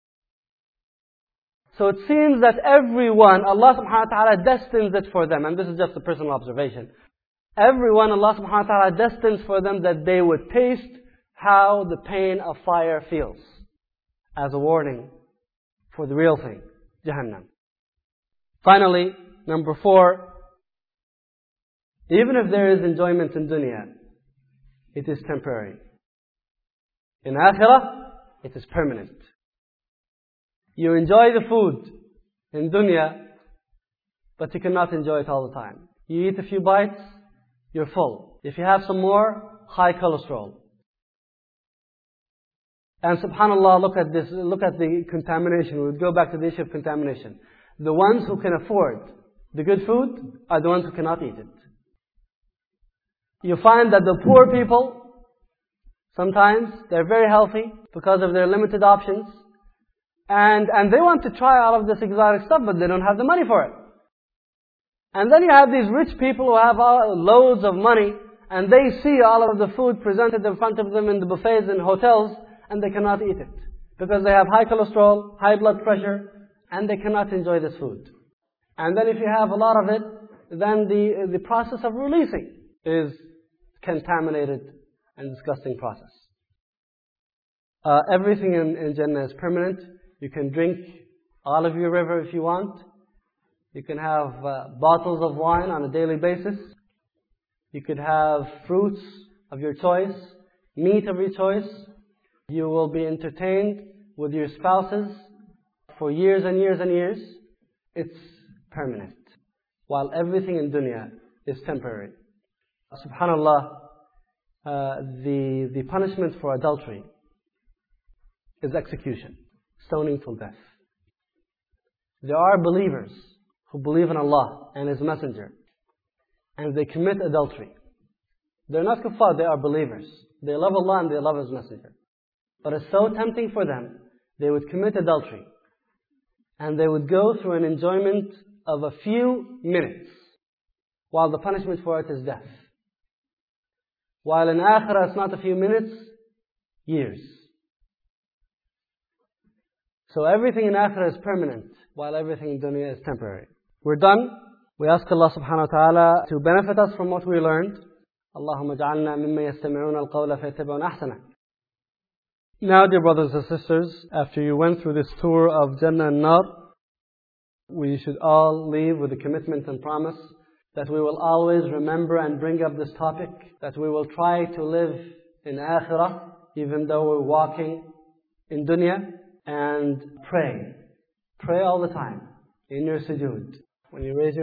So it seems that everyone, Allah subhanahu wa ta'ala destines it for them. And this is just a personal observation. Everyone, Allah subhanahu wa ta'ala destines for them that they would taste how the pain of fire feels. As a warning for the real thing, Jahannam. Finally, number four, even if there is enjoyment in dunya, it is temporary. In akhirah, it is permanent. You enjoy the food in dunya, but you cannot enjoy it all the time. You eat a few bites, you're full. If you have some more, high cholesterol. And subhanallah, look at this, look at the contamination. We'll go back to the issue of contamination. The ones who can afford the good food are the ones who cannot eat it. You find that the poor people, sometimes they're very healthy because of their limited options. And, and they want to try all of this exotic stuff, but they don't have the money for it. And then you have these rich people who have all, loads of money, and they see all of the food presented in front of them in the buffets in hotels, and they cannot eat it. Because they have high cholesterol, high blood pressure, and they cannot enjoy this food. And then if you have a lot of it, then the, the process of releasing is contaminated and disgusting process. Uh, everything in, in Jannah is permanent. You can drink all of your river if you want. You can have uh, bottles of wine on a daily basis. You could have fruits of your choice, meat of your choice. You will be entertained with your spouses for years and years and years. It's permanent. While everything in dunya is temporary. Subhanallah, uh, the, the punishment for adultery is execution, stoning till death. There are believers who believe in Allah and His Messenger, and they commit adultery. They're not kuffar, they are believers. They love Allah and they love His Messenger. But it's so tempting for them, they would commit adultery. And they would go through an enjoyment of a few minutes, while the punishment for it is death. While in Akhirah it's not a few minutes, years. So everything in Akhirah is permanent, while everything in dunya is temporary. We're done. We ask Allah subhanahu wa ta'ala to benefit us from what we learned. Allahumma ja'alna mimma yastami'una al-qawla fayattabi'una ahsana. Now, dear brothers and sisters, after you went through this tour of Jannah and Nar, we should all leave with a commitment and promise that we will always remember and bring up this topic, that we will try to live in Akhirah, even though we're walking in dunya, and pray. Pray all the time in your sujood. When you raise your